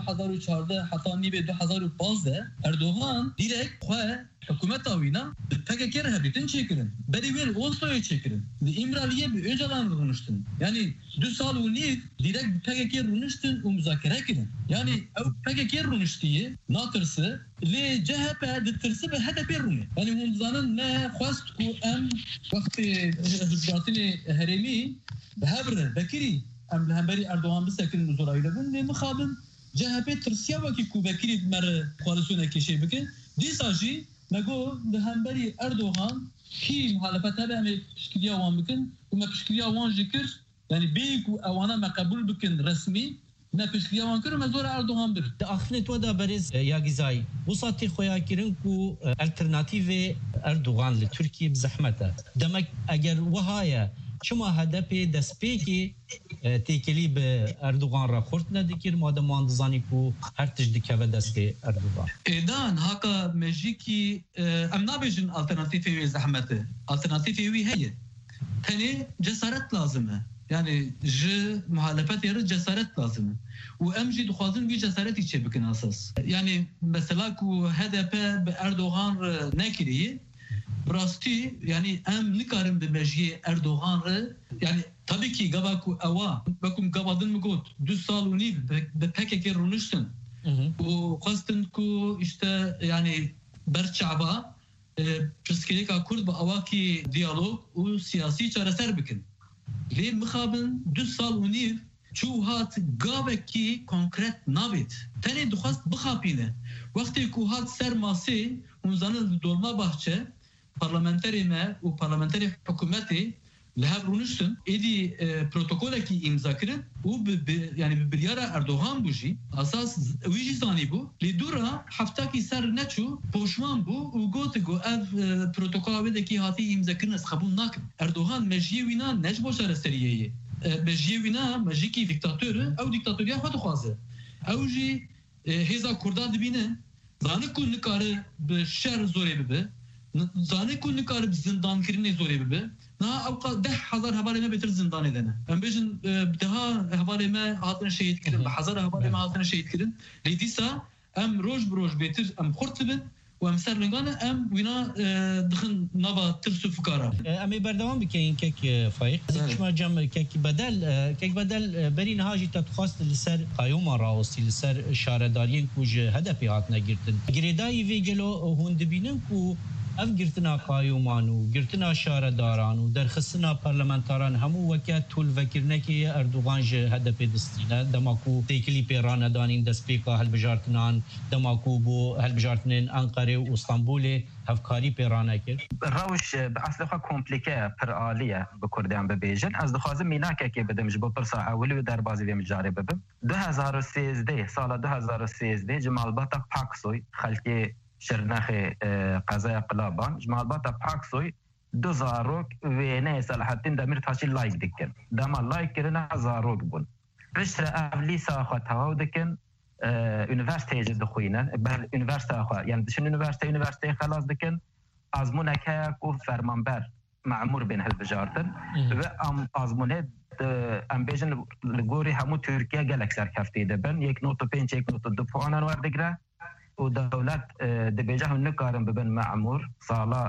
2014 heta nîvê 2015 Erdoğan direkt xwe hikûmeta wî na PKK re hevdîtin çêkirin berî wê Oslo'ya çêkirin di İmraliye bi Öcalan rûniştin yani 2 sal û nîv direkt PKK rûniştin û müzakere kirin yani ew PKK rûniştiye natirse lê CHP ditirse bi HDP rûne yani hûn dizanin me xwest ku em wextê hizbatînê herêmî bi hev re vekirî em li hemberî Erdoğan bisekirin zorayî dibin lê mixabin CHP tirsiya wekî ku vekirî mere koalîsyonekê şê bike dîsa jî مگو به همبری اردوغان کی مخالفت هبه همه پشکریا وان بکن و ما پشکریا وان جکر یعنی بیک و اوانا ما قبول بکن رسمی ما پشکریا وان کرد و مزور اردوغان بر داخل تو دا برز یا گزای وساتی خویا کرن کو الترناتیو اردوغان لترکیه بزحمته دمک اگر وهایا شما هدف دسپیکی تکلی به اردوغان را خورد ندکر مادم واندزانی کو هر تجدیکه و دست اردوغان ایدان هاکا مجیکی ام نابیجن alternatifi ve zahmeti alternatifi ve heye hani cesaret lazımı yani ji muhalefet yeri cesaret lazımı و امجي دخوازن وی جسارت چه بکن اساس yani mesela ku HDP به اردوغان نکریه براستی yani em nikarim bi mejiyê Erdoğan re yani tabii ki gava ku ewa bekum gavadin mi got 2 sal û nîv bi PKK rûniştin û xwestin ku işte yani berçava pirsgirêka Kurd bi awakî diyalog û siyasî çareser bikin lê mixabin 2 sal û nîv çû hat gavekî konkret nabêt tenê dixwast bixapîne wextê ku hat ser masê hûn zanin dolma bahçe parlamenterê me û parlamenterê hikûmetê li hev rûniştin êdî protokolekî imza kirin û yani bi biryara Erdoğan bû jî asas wî jî zanî bû lê dûra heftakî ser neçû poşman bû û got ev protokola wê dekî hatî imzakirin ez xebûn nakim Erdoğan mejiyê wî na ne ji bo şareseriyeyê mejiyê wî na mejîkî dîktatör ew dîktatoriya xwe dixwaze ew jî hêza Kurda dibîne zanik ku nikare bi şer zorê bibe زانه کو نکار زندان کردن زوری به نه اوقا 10,000 حواله ما بهتر زندان دنه ام بجن daha حواله ما هاتن شهید کردن به 1000 حواله ما هاتن شهید کردن لیدیسا ام روز بروز بهتر ام خورتبن و ام سرلنگان ام وینا دخن نوا ترسو فکارا امی بردوام بکین کک فایق شما جام کک بدل برین هاجی تخواست لسر قیوم راوسی لسر شاردارین کوج هدف هات نگرتن گریدای ویگلو هوند بینن کو اف گرتنا قایومان و گرتنا شارداران و درخستنا پارلمانتاران همو وکات طول وکرنکی اردوغان جه هدف دستینه دماکو تیکلی پیرانه دانین دست پیکا هلبجارتنان دماکو بو هلبجارتنین انقره و استانبول هفکاری پیرانه کرد روش اصلا خوا کمپلیکه پر آلیه بکردیان ببیجن از دخوازم میناکه که بدم جبو پرسا اولی و در بازی ویم جاری ببم 2013 سال 2013 جمال باتا پاکسوی خلکی شرنخ قضای قلابان جمال باتا پاکسوی 2 زاروک و نه صلاحتین دمیر تاشی لایک دکن دما لایک کرنا زاروک بون پشتر اولی ساخوا تواو دکن üniversiteye dixwînin ber üniversite xwe yani dişin üniversiteye xelas dikin azmûnek heye ku fermanber memûr bên hilbijartin ve azmûnê em bêjin li gorî hemû Tirkiye gelek serkeftî dibin 1.5 1.2 puanan werdigire û dewlet dibêje hûn nikarin bibin memûr sala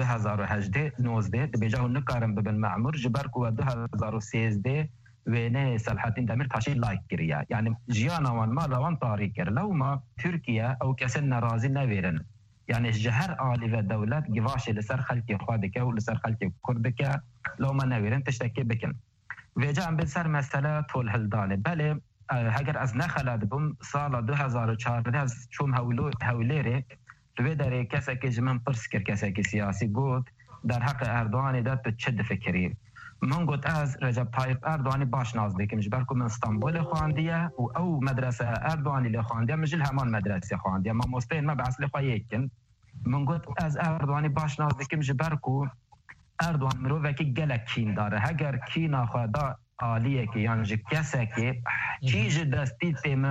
2018 dibêje hûn nikarin bibin memûr ji ber ku 2013 وینه صلاحالدین دمیرتاشی لایک کریه یعنی جیانا وان ما روان تاریک کرد لو ما ترکیه او کسی ناراضی نویرن یعنی جهر آلی و دولت گواشی لسر خلکی خوادکه و لسر خلکی کردکه لو ما نویرن تشتکی بکن ویجا ام بسر مسئله طول هلدانه بله اگر از نخلد بم سال 2014 از چوم هولیره لوی داره کسی که جمن پرس کرد کسی که سیاسی گوت در حق اردوغان داد تو چه فکری من گوت از رجب طایب اردوغانی باش ناز دکم جبر که من استانبول خواندیه و او مدرسه اردوغانی لخواندیه مجل همان مدرسه خواندیه ما مستین ما بعصل خواهی یکن من گوت از اردوغانی باش ناز دکم جبر که اردوغان مروفه که گلک کین داره اگر کینا خواهدا عالیه که یعنی کسی که چیز دستی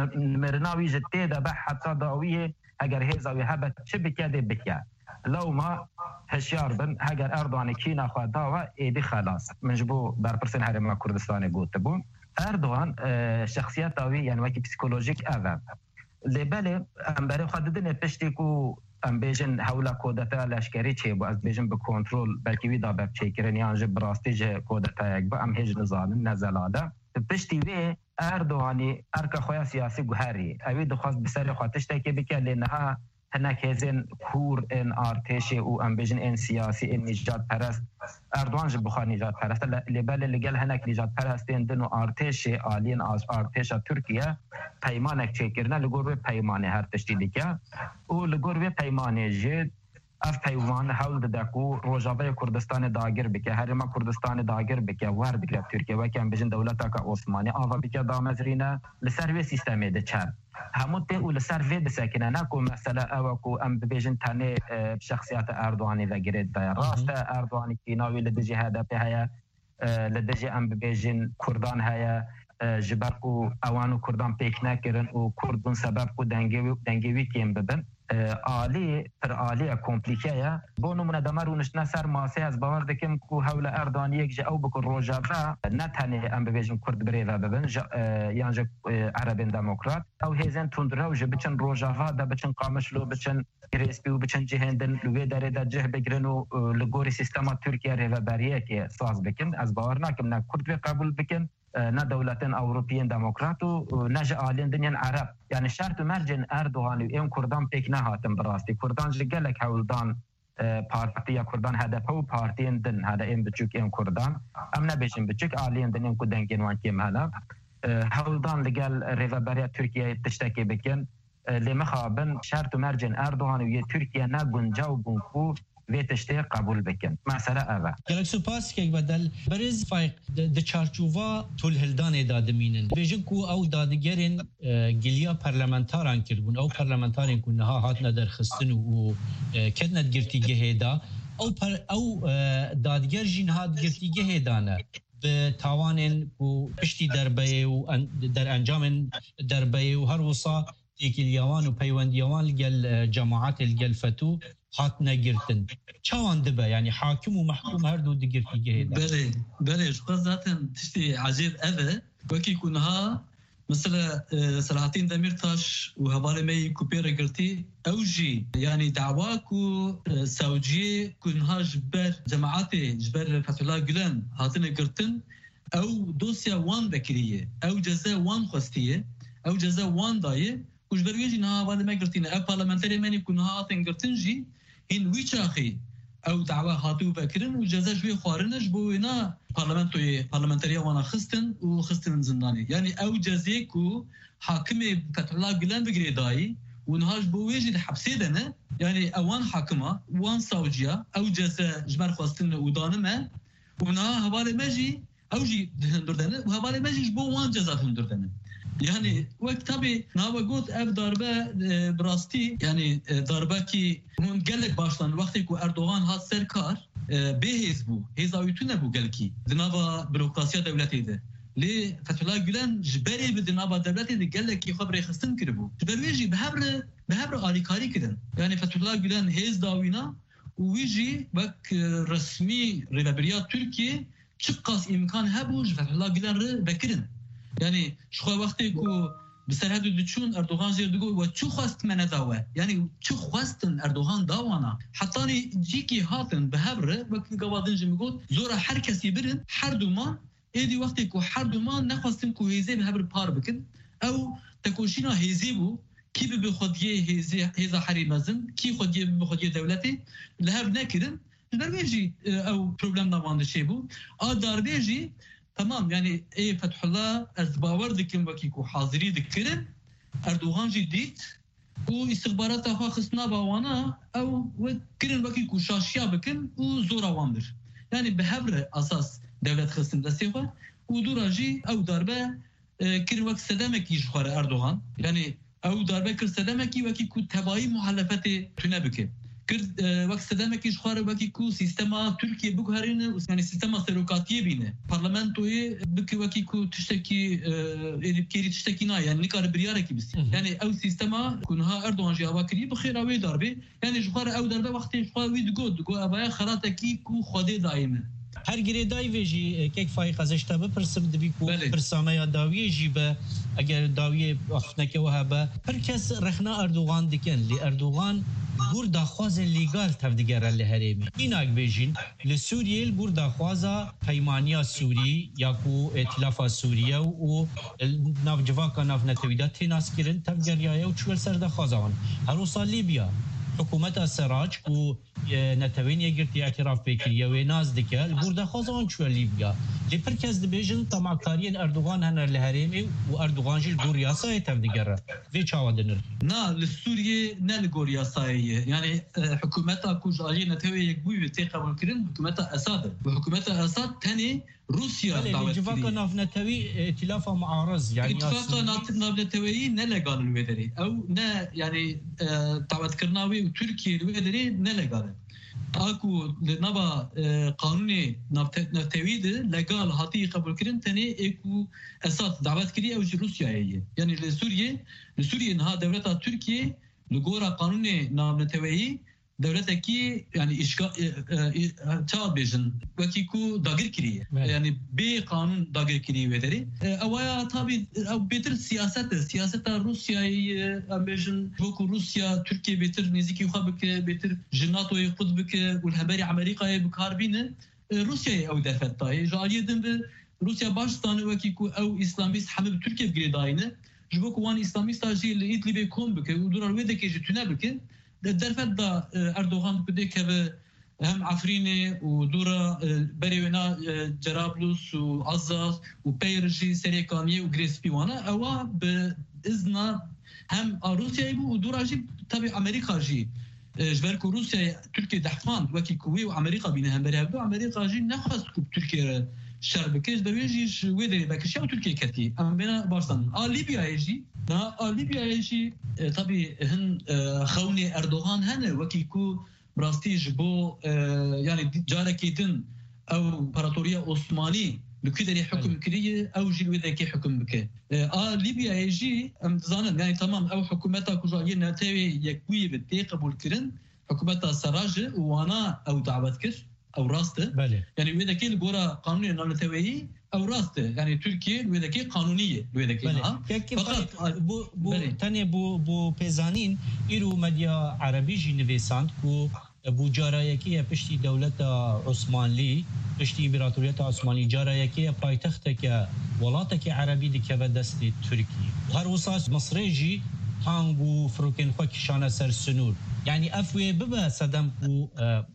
مرناوی جتی ده به حتی داویه اگر هزاوی هبت چه بکده بکه لو ما هشیار بن اگر اردوغان کینا خواهدا و ایدی خلاص منجبو برپرسن هرما کردستان گوته بون اردوغان شخصیت داوی یعنی وکی پسیکولوژیک اوه لباله برای خواهدن پشتی که ام بیجن حول کودتا لشکری چه با از بیجن به کنترل بلکه وی دابه چه کرن یعنی جب راستیج کودتا یک با ام هیچ نظام نزلاده پشتی وی اردوغانی ارکا خواه سیاسی گوهری اوی دخواست بسر خواتش تاکی بکن لینها هنک هزین کور این ارتش و ام بیجن این سیاسی این نجات پرست اردوغان جب بخواه نجات پرست لبال لگل هنک نجات پرستین دنو ارتش آلین از ارتش ترکیه پیمانک چه کرنه لگور به پیمانه هر تشتیدی که او لگور به پیمانه جد اف پیمان حول دکو روجاوه کردستان داگر بکه هرما کردستان داگر بکه ورد بکه ترکیه و که هم بجن دولتا که عثمانی آوا بکه دامزرینه لسر وی سیستمی ده چر همون ته او لسر وی بسکنه نکو مثلا او کو ام بجن تنه شخصیت اردوغانی و گرید ده راست اردوغانی کیناوی لدجی هدف هیا لدجی ام بجن کردان هیا جبر کو اوانو کردان پیک نکرن و کردون سبب کو دنگوی کیم ببن عالی پر عالی کمپلیکه بو نمونه دمرونش نسر ماسه از باور دکم کو حول اردوغان یک جا او بکن روجاوه نتنه ام ببیجن کرد بریوه ببن یعنی عربین دموکرات او هیزن تندره و جا بچن روجاوه دا بچن قامشلو بچن گریسپی و بچن جهندن لوی داره دا جه بگرن و لگوری سیستما ترکیه ریوه بریه که ساز بکن از باور نکم نه کرد بی قبول بکن نه دولتين أوروبيين ديمقراطو نجا آلين دنيا عرب يعني شرط مرجن أردوغان وإيم كردان بيك نهاتن براستي كردان جلك هولدان بارتيا كردان هدف هو بارتين دن هذا إيم بتشوك إيم كردان أم نبيشن بتشوك آلين دن إيم كدن جنوان كيم هلا هولدان لقال ريفابريا تركيا تشتكي بكن لمخابن شرط مرجن أردوغان ويا تركيا نقون جاوبون كو و تشته قبول بکن مثلا اوه گلک سپاس که بدل برز فایق د چارچوبا تول هلدان دادمینن بیجن کو او دادگرین گلیا پارلمانتاران کردون او پارلمانتارین کو نها هاتنا در خستن و کدنت گرتیگه هدا او دادگر جین هات گرتیگه هدانه به توانن و پشتی دربه و در انجام دربه و هر وصا تیکلیوان و پیوندیوان لگل جماعات لگل فتو هات نگرتن چوان دبه يعني حاكم ومحكوم هردو دقيرتي جهدا بله شو ذاتن تشتي عجيب أذى وكي كونها مثلا سلاطين دميرتاش وهبالي مي كوبيرا قرتي أوجي يعني دعواكو ساوجي كونها جبر جماعاتي جبر فتح الله جلان هاتنا قرتن أو دوسيا وان بكرية أو جزاء وان خستية أو جزاء وان داية وجبر ويجي نها هبالي ما قرتين أو بارلمانتاري ماني كونها هاتن قرتنجي هن ويشاخي او دعوه هاتو بكرن وجزا شوي خوارنش بوينا بارلمانتاريا وانا خستن وخستن زنداني يعني او جزيكو حاكمي فتح الله جلان بقري داي ونهاج بويجي الحبسي دنا يعني اوان حاكمه وان ساوجيا او جزا جمر خواستن ودانمه ونها هبالي ماجي اوجي دردنه وهبالي ماجي بو وان جزا دردنه يعني وقتابي ناوا قلت اب ضربه براستي يعني ضربه كي هون قالك باشلان وقتی کو اردوغان هات سرکار به حزبو هزاویتونه بو گلکی دنابا بروکراسیا دولتی ده لی فتح الله گلن جبری به دنابا دولتی ده گلکی خبر خستن کربو جبریجی به هبر آلیکاری کردن يعني فتح الله گلن هز داوینا ويجي بك رسمي ريفابريا تركيا چقاس امکان هبو فتح الله گلن بکرن يعني شو وقتی کو بسرعه دچون اردوغان زیر دگو و چو خواست من داوه یعنی چو خواستن اردوغان داوانا حتانی جیکی هاتن به هبره وقتی گوادن جمی گفت زورا هر کسی برن هر دوما ایدی وقتی کو هر دوما نخواستن کو هیزه به هبر پار بکن او تکوشینا هیزه بو کی به خودیه هیزه حریمزن کی خودیه به خودیه دولتی لهب نکردن درویجی او پروبلم نوانده چه بو درویجی تمام يعني ايه فتح الله از باور دكم وكي كو حاضري دكرن اردوغان جي ديت و استخبارات خو خصنا باوانا او وكرن وكي كوشاشيا بكن وزورا وامبر يعني بهبر اساس دولت خصم دستيخه ودوراجي او ضربه كرن وقت سدامكي جخوار اردوغان يعني او ضربه كر سدامكي وكي كو تباي محلفات تنبكه کرد وقت سدامکی جخوار وکی کو سیستما ترکیه بگهرین یعنی سیستما سروکاتیه بینه پارلمانتوی بکی وکی کو تشتکی ادبکری تشتکی نه یعنی نکار بریاره کی بسی یعنی او سیستما کنها اردوغان جواب کری بخیر اوی دربه یعنی جخوار او دربه وقتی جخوار وی دگو اوای خراتکی کو خوده دائمه هر گریدای ویجی که فایق ازش تبه پرسم دبی کو پرسامه داویه جیبه اگر داویه اخنکه وهبه هر کس رخنا اردوغان دکن لی اردوغان بور داخواز لیگال تفدیگر لهرمی این اگ بیجین لسوریه بور داخوازا پیمانیا سوری یا کو ائتلاف سوریه و ناف جواکا ناف نتویدات تیناس کرن تفدیگریه و چول سر داخوازان هر وصال لیبیا حکومت سراج و نتوین یگرتی اعتراف بکریه و ناز دکه البورده خوازان چوه لیبیا لیپر کس دبیجن تماکارین اردوغان هنر لهرمی و اردوغان جل گوریاسای تفدیگره وی چاوا دنر نا لسوریه نه لگوریاساییه یعنی حکومت کجایی نتوی یک بوی تی قبول کرن حکومت اساد و حکومت اساد تنی روسيا اتفاق ناف نتوي ائتلاف معارض يعني اتفاق ناف نتوي نلقال الويدري او نا يعني تعود كرناوي وتركيا الويدري نلقال اكو نبا قانوني نتوي ده لقال هاتي قبول كرن تاني اكو اساس دعوت كري او روسيا هي يعني لسوريا انها دولتها تركيا لغورا قانوني ناف نتوي دولتکی یعنی اشکال چه بیشن وقتی کو داغر کریه یعنی به قانون داغر کریه وداری اویا تابی او بهتر سیاست روسیایی بیشن وکو روسیا ترکیه بهتر نزدیکی خواب که بهتر جناتوی خود بکه و الخبری امریکایی بکاربینه روسیای او دفعت تای جاریه دم به روسیا باشستانه وقتی کو او اسلامیست همه ترکیه بگیره داینه جبوک وان اسلامیست هایی لیت لیبی کم بکه و دورار ویده که جتونه بکه درفت دا اردوغان بده که هم عفرینه و دورا بریونا جرابلس و عزاز و پیرجی سریکانیه و گریسپیوانه اوا به اذن هم روسیایی بو و دورا جی طبی امریکا جی جبر که روسیا ترکیه دحفان وکی کوی و امریکا بینه هم بره دو امریکا جی نخواست که ترکیه شر بکش دویجیش ویدری بکشی و ترکیه کتی اما بینا بارستان لیبیا جی لیبیا جی طبی هن خونی اردوغان هنه وکی کو براستیج بو یعنی جارکی دن او امپراتوریا عثمانی لكدري حكم كريه او جلوي ذاكي حكم بك ليبيا يجي امتزانا يعني تمام او حكومتها كجايه نتاوي يكوي بدي قبول كرن حكومتها سراج وانا او دعوت كر او راسته يعني وذاكي الجورا قانوني نتاوي او راسته يعني تركيا وذاكي قانونيه وذاكي فقط بو تاني بو بيزانين ايرو مديا عربي جينيفيسانت كو بو جارایکی پشتی دولت عثمانی پشتی امپراتوریت عثمانی جارایکی پایتخت که ولات که عربی دکه و دست ترکی هر وساس مصری جی هنگو فروکن خو کشانه سر سنور یعنی افوی ببه صدام کو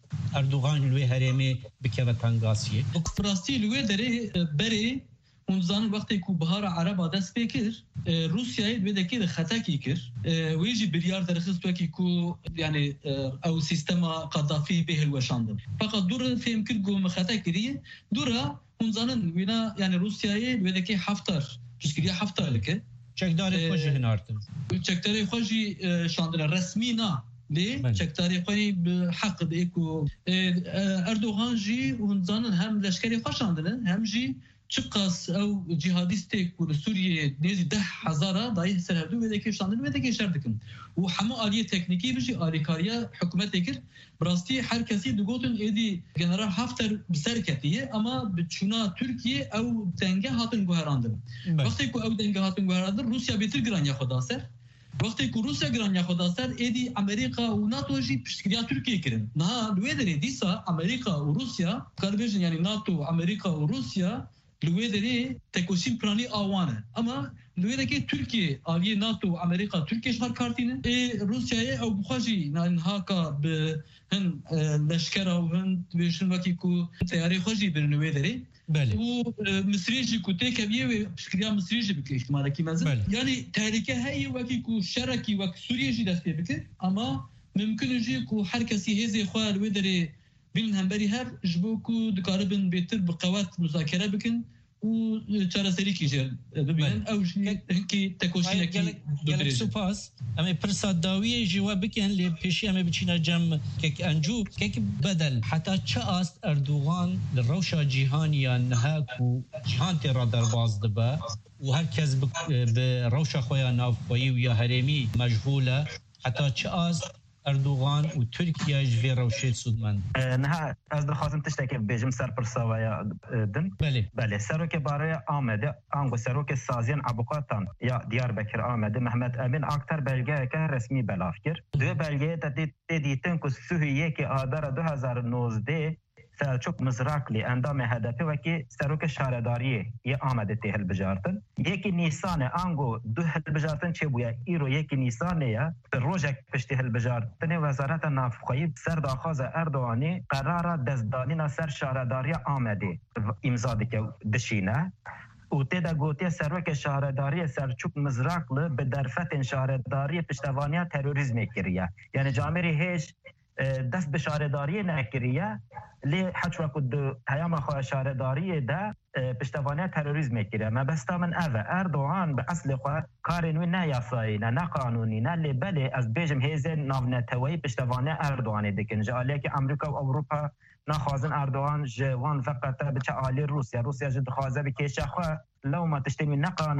اردوغان لوی هرمی بکه و تنگاسیه براستی لوی داره بری اونزان وقتی کو بهار عرب دست بکر روسیای بدکی د خطا کی کر ویجی بریار درخص بکی کو یعنی او سیستم قذافی به الوشاندن فقط دور فهم کر گو خطا کریه دورا اونزان وینا یعنی روسیای بدکی هفتار تشکیلی هفتار لکه چکدار خوشی هنارتن چکدار خوشی شاندن رسمی نه لی چکداری خوی به حق دیکو اردوغان جی اونزان هم لشکری خوشاندن هم جی چقاس او جهادیستێک و سوریه نزی 10,000 دای سرهردو ودکی شاندن ودکی شردکن و همه آلیه تکنیکی بجی آلیکاریا حکومت کر براستی هر کسی دگوتن ایدی جنرال هفتر بسرکتیه اما بچونا ترکیه او دنگه هاتن گوهراندن وقتی که او دنگه هاتن گوهراندن روسیا بیتر گرانیا خدا سر وقتی که روسیا گرانیا خدا سر ایدی امریکا و ناتو جی پشتگیریا ترکیه کرن نه دویدری دیسا امریکا و روسیا کاربیجن یعنی ناتو امریکا و روسیا لوی دری تکوشیم پرانی آوانه اما لویدکی ترکیه آوی ناتو امریکا ترکیه شهر کارتینه روسیه او بخواجی نهاکا به هن لشکر او هن بیشتر وقتی کو تیاری خوشی برنوی داری بله و مصریجی کو تکیه و شکریه مصریجی بکه احتمالا کی مزن یعنی تحریکه هایی وقتی کو شرکی وقت سوریه جی دسته بکه اما ممکن جی کو هر کسی هزی خواه لوی داری بین همبری هر جبو کو دکاربن بهتر بقوات مذاکره بکن و چرا سری کیجر ببینن او هنکی تکوشی نکی گلک سپاس اما پرساداوی جواب بکن لی پیشی اما بچینا جم که انجو که بدل حتی چه است اردوغان لروشا جیهانیا نهاک و جیهان تیرا در باز دبا و هر کس به روشا خویا نافخویی و یا هرمی مجهوله حتی چه است اردوغان و ترکیه جوی روشید سودمند نه از دخواستم تشتکی بیجم سر پرساویا دن بله سروک بارای آمده آنگو سروک سازین عبقاتان یا دیاربکر آمده محمد امین اکتر بلگه که رسمی بلاف کرد دو بلگه دیدن که سوهیه که آدار 2019 سرچوک مزراقلی اندام هدفی و که سروک شهرداریه یه آمده تی هلبجارتن یکی نیسان آنگو دو هلبجارتن چه بویا ایرو یکی نیسانه یا روژک پشتی هلبجارتن وزارت نافخویی سر داخواز اردوانی قرار دزدانی سر شهرداری آمده امضا که دشینه و تیدا گوتی سروک شهرداری سرچوک مزراقلی به درفت شهرداری پشتوانی تروریزم کریه یعنی جامعه هیچ دست به شهرداری نکریه لی حج وقت پیام خواه شهرداری ده پشتوانه تروریزم کریه ما بستا من اردوغان به اصل خواه کارنوی نه یاسایی نه قانونی نه لی بله از بیجم هیزه ناونتوی پشتوانه اردوغانی دکن جاله که امریکا و اوروپا نخوازن اردوغان جوان فقط بچه آلی روسیا جد خوازه بکیشه خواه لو ما تشتیمی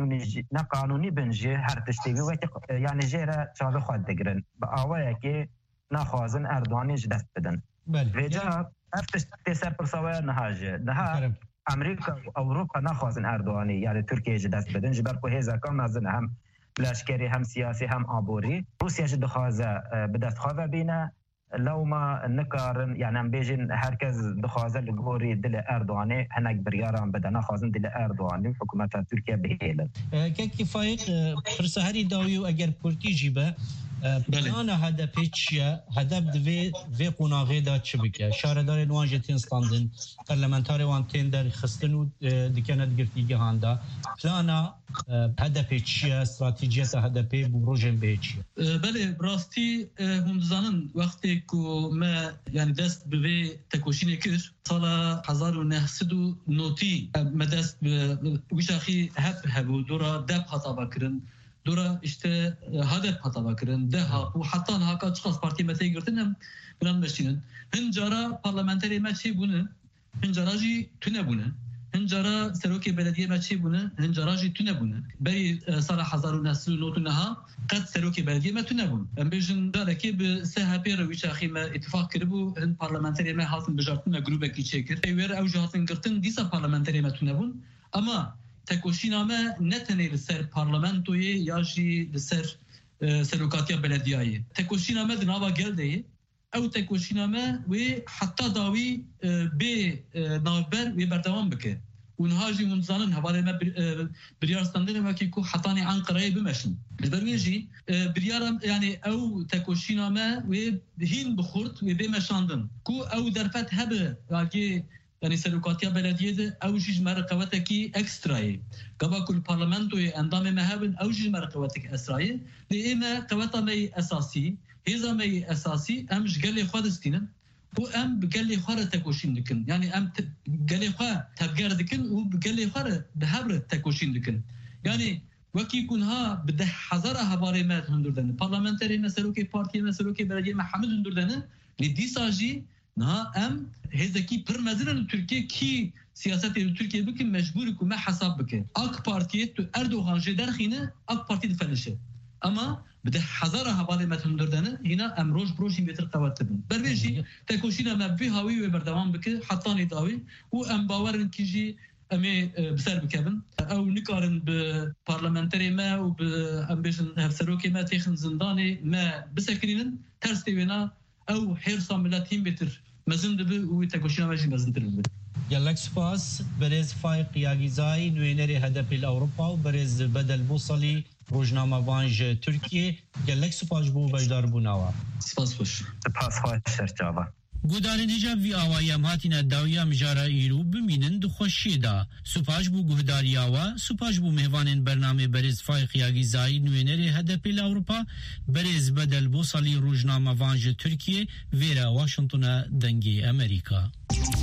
نه قانونی بنجی هر تشتیمی وقتی یعنی جیره شاده خود دگرن با آوائه که نخوازن اردوغانی دست بدن ویجا افتش تیسر پرساوه نهاجه نها امریکا و اوروپا نخوازن اردوغانی یعنی ترکیه دست بدن جبر که هیزا کام نازن هم لشکری هم سیاسی هم آبوری روسیا جد خوازه بدست خواه بینه لو ما نکارن یعنی هم بیجن هرکز دخوازه لگوری دل اردوغانی هنک بریاران بدن نخوازن دل اردوغانی حکومت ترکیه بهیلن که کفایق پرسهری داویو اگر پرتی جیبه پلان هدفی چیه؟ هدف دوی وی قناغه دا چه بکه؟ شهردار نوان جتین ستاندن پرلمنتار وان تین در خستن و دکنت گرتیگه هاندا پلان هدفی چیه؟ استراتیجیت هدفی بروژن به چیه؟ بله راستی همزانن وقتی که ما یعنی دست به تکوشینه کرد سال 1990 ما دست به ویشاخی هبو دورا دب حطابا کرن دورا işte هدف حتا کردن ده و حتی هاکا چخاص پارتی متی گرتن هم بلند بشینن هنجارا پارلمانتری مچی بونه هنجارا جی تونه بونه هنجارا سروکی بلدیه مچی بونه هنجارا جی تونه بونه بری سال 1990 نها قد سروکی بلدیه ما تونه بونه ام بیشن داره که به سهپی رویش اخی ما اتفاق کربو هن پارلمانتری ما هاتن بجارتن ما گروبه کی چکر ایور او جهاتن گرتن دیسا پارلمانتری ما تونه بون اما تکوشینامه نتنی لسر پارلمانتوی یا جی لسر سروکاتیا بلدیایی تکوشینامه دنابا گلده او تکوشینامه و حتی داوی به نابر و بردوام بکه اونها جی منزانن حواله ما بریارستاندن وکی کو حتانی انقره بمشن برویجی بریارم یعنی او تکوشینامه و هین بخورد و بمشاندن کو او درفت هبه وکی یعنی سلوکاتیا بلدیه ده اوجیج مرقوته کی اکسترایی گبا کل پارلمانتوی اندام مهابن اوجیج مرقوته کی اکسترایی لیما قوتا می اساسی هیزا می اساسی امش گلی خود استینن و ام بگلی خور تکوشین دکن یعنی ام گلی خور تبگر دکن و بگلی خور بهبر تکوشین دکن یعنی وکی کنها بده هزار هواره مد هندردن پارلمانتری مسلوکی پارتی مسلوکی بلدیه محمد هندردن لیدی ساجی نه ام هزکی پر مزرن ترکیه کی سیاست ترکیه بکن مجبور کو ما حساب بکن اک پارتی تو اردوغان جدرخینه اک پارتی دفلشه اما بده هزار حواله متن دردنه هنا ام روز بروشین بهتر قوت بن برویجی تکوشینا ما به هاوی و بردوام بکن حتانی داوی و ام باورن کیجی امی بسر بکبن او نکارن به پارلمانتری ما و به ام بیشن هفسروکی ما تیخن زندانی ما بسکرینن ترس دیوینا او حرصا ملتیم بتر مزند به و تکوشینا ماجی مزند به گەلک سپاس بەرێز فایق یاگیزایی نوێنەری هەدەپی ئەوروپا و بەرێز بەدەل بوسەڵی ڕۆژنامەبانژ تورکیە گەلک سوپاش بوو بەشدار بوونەوە سپاس خۆش سپاس خۆش سەرچاوە گودارên hêja vî awayî em hatine dawiya mijara îro bimînin di xweşiyê da. Supaş bû guhdariya we, supaş bû mêvanên bername berêz Faiq Yagîzayî nûênerê HDP li Ewropa, berêz Bedel Bosalî rojnamevan ji Tirkiye vêre Washington'a dengê Amerîka.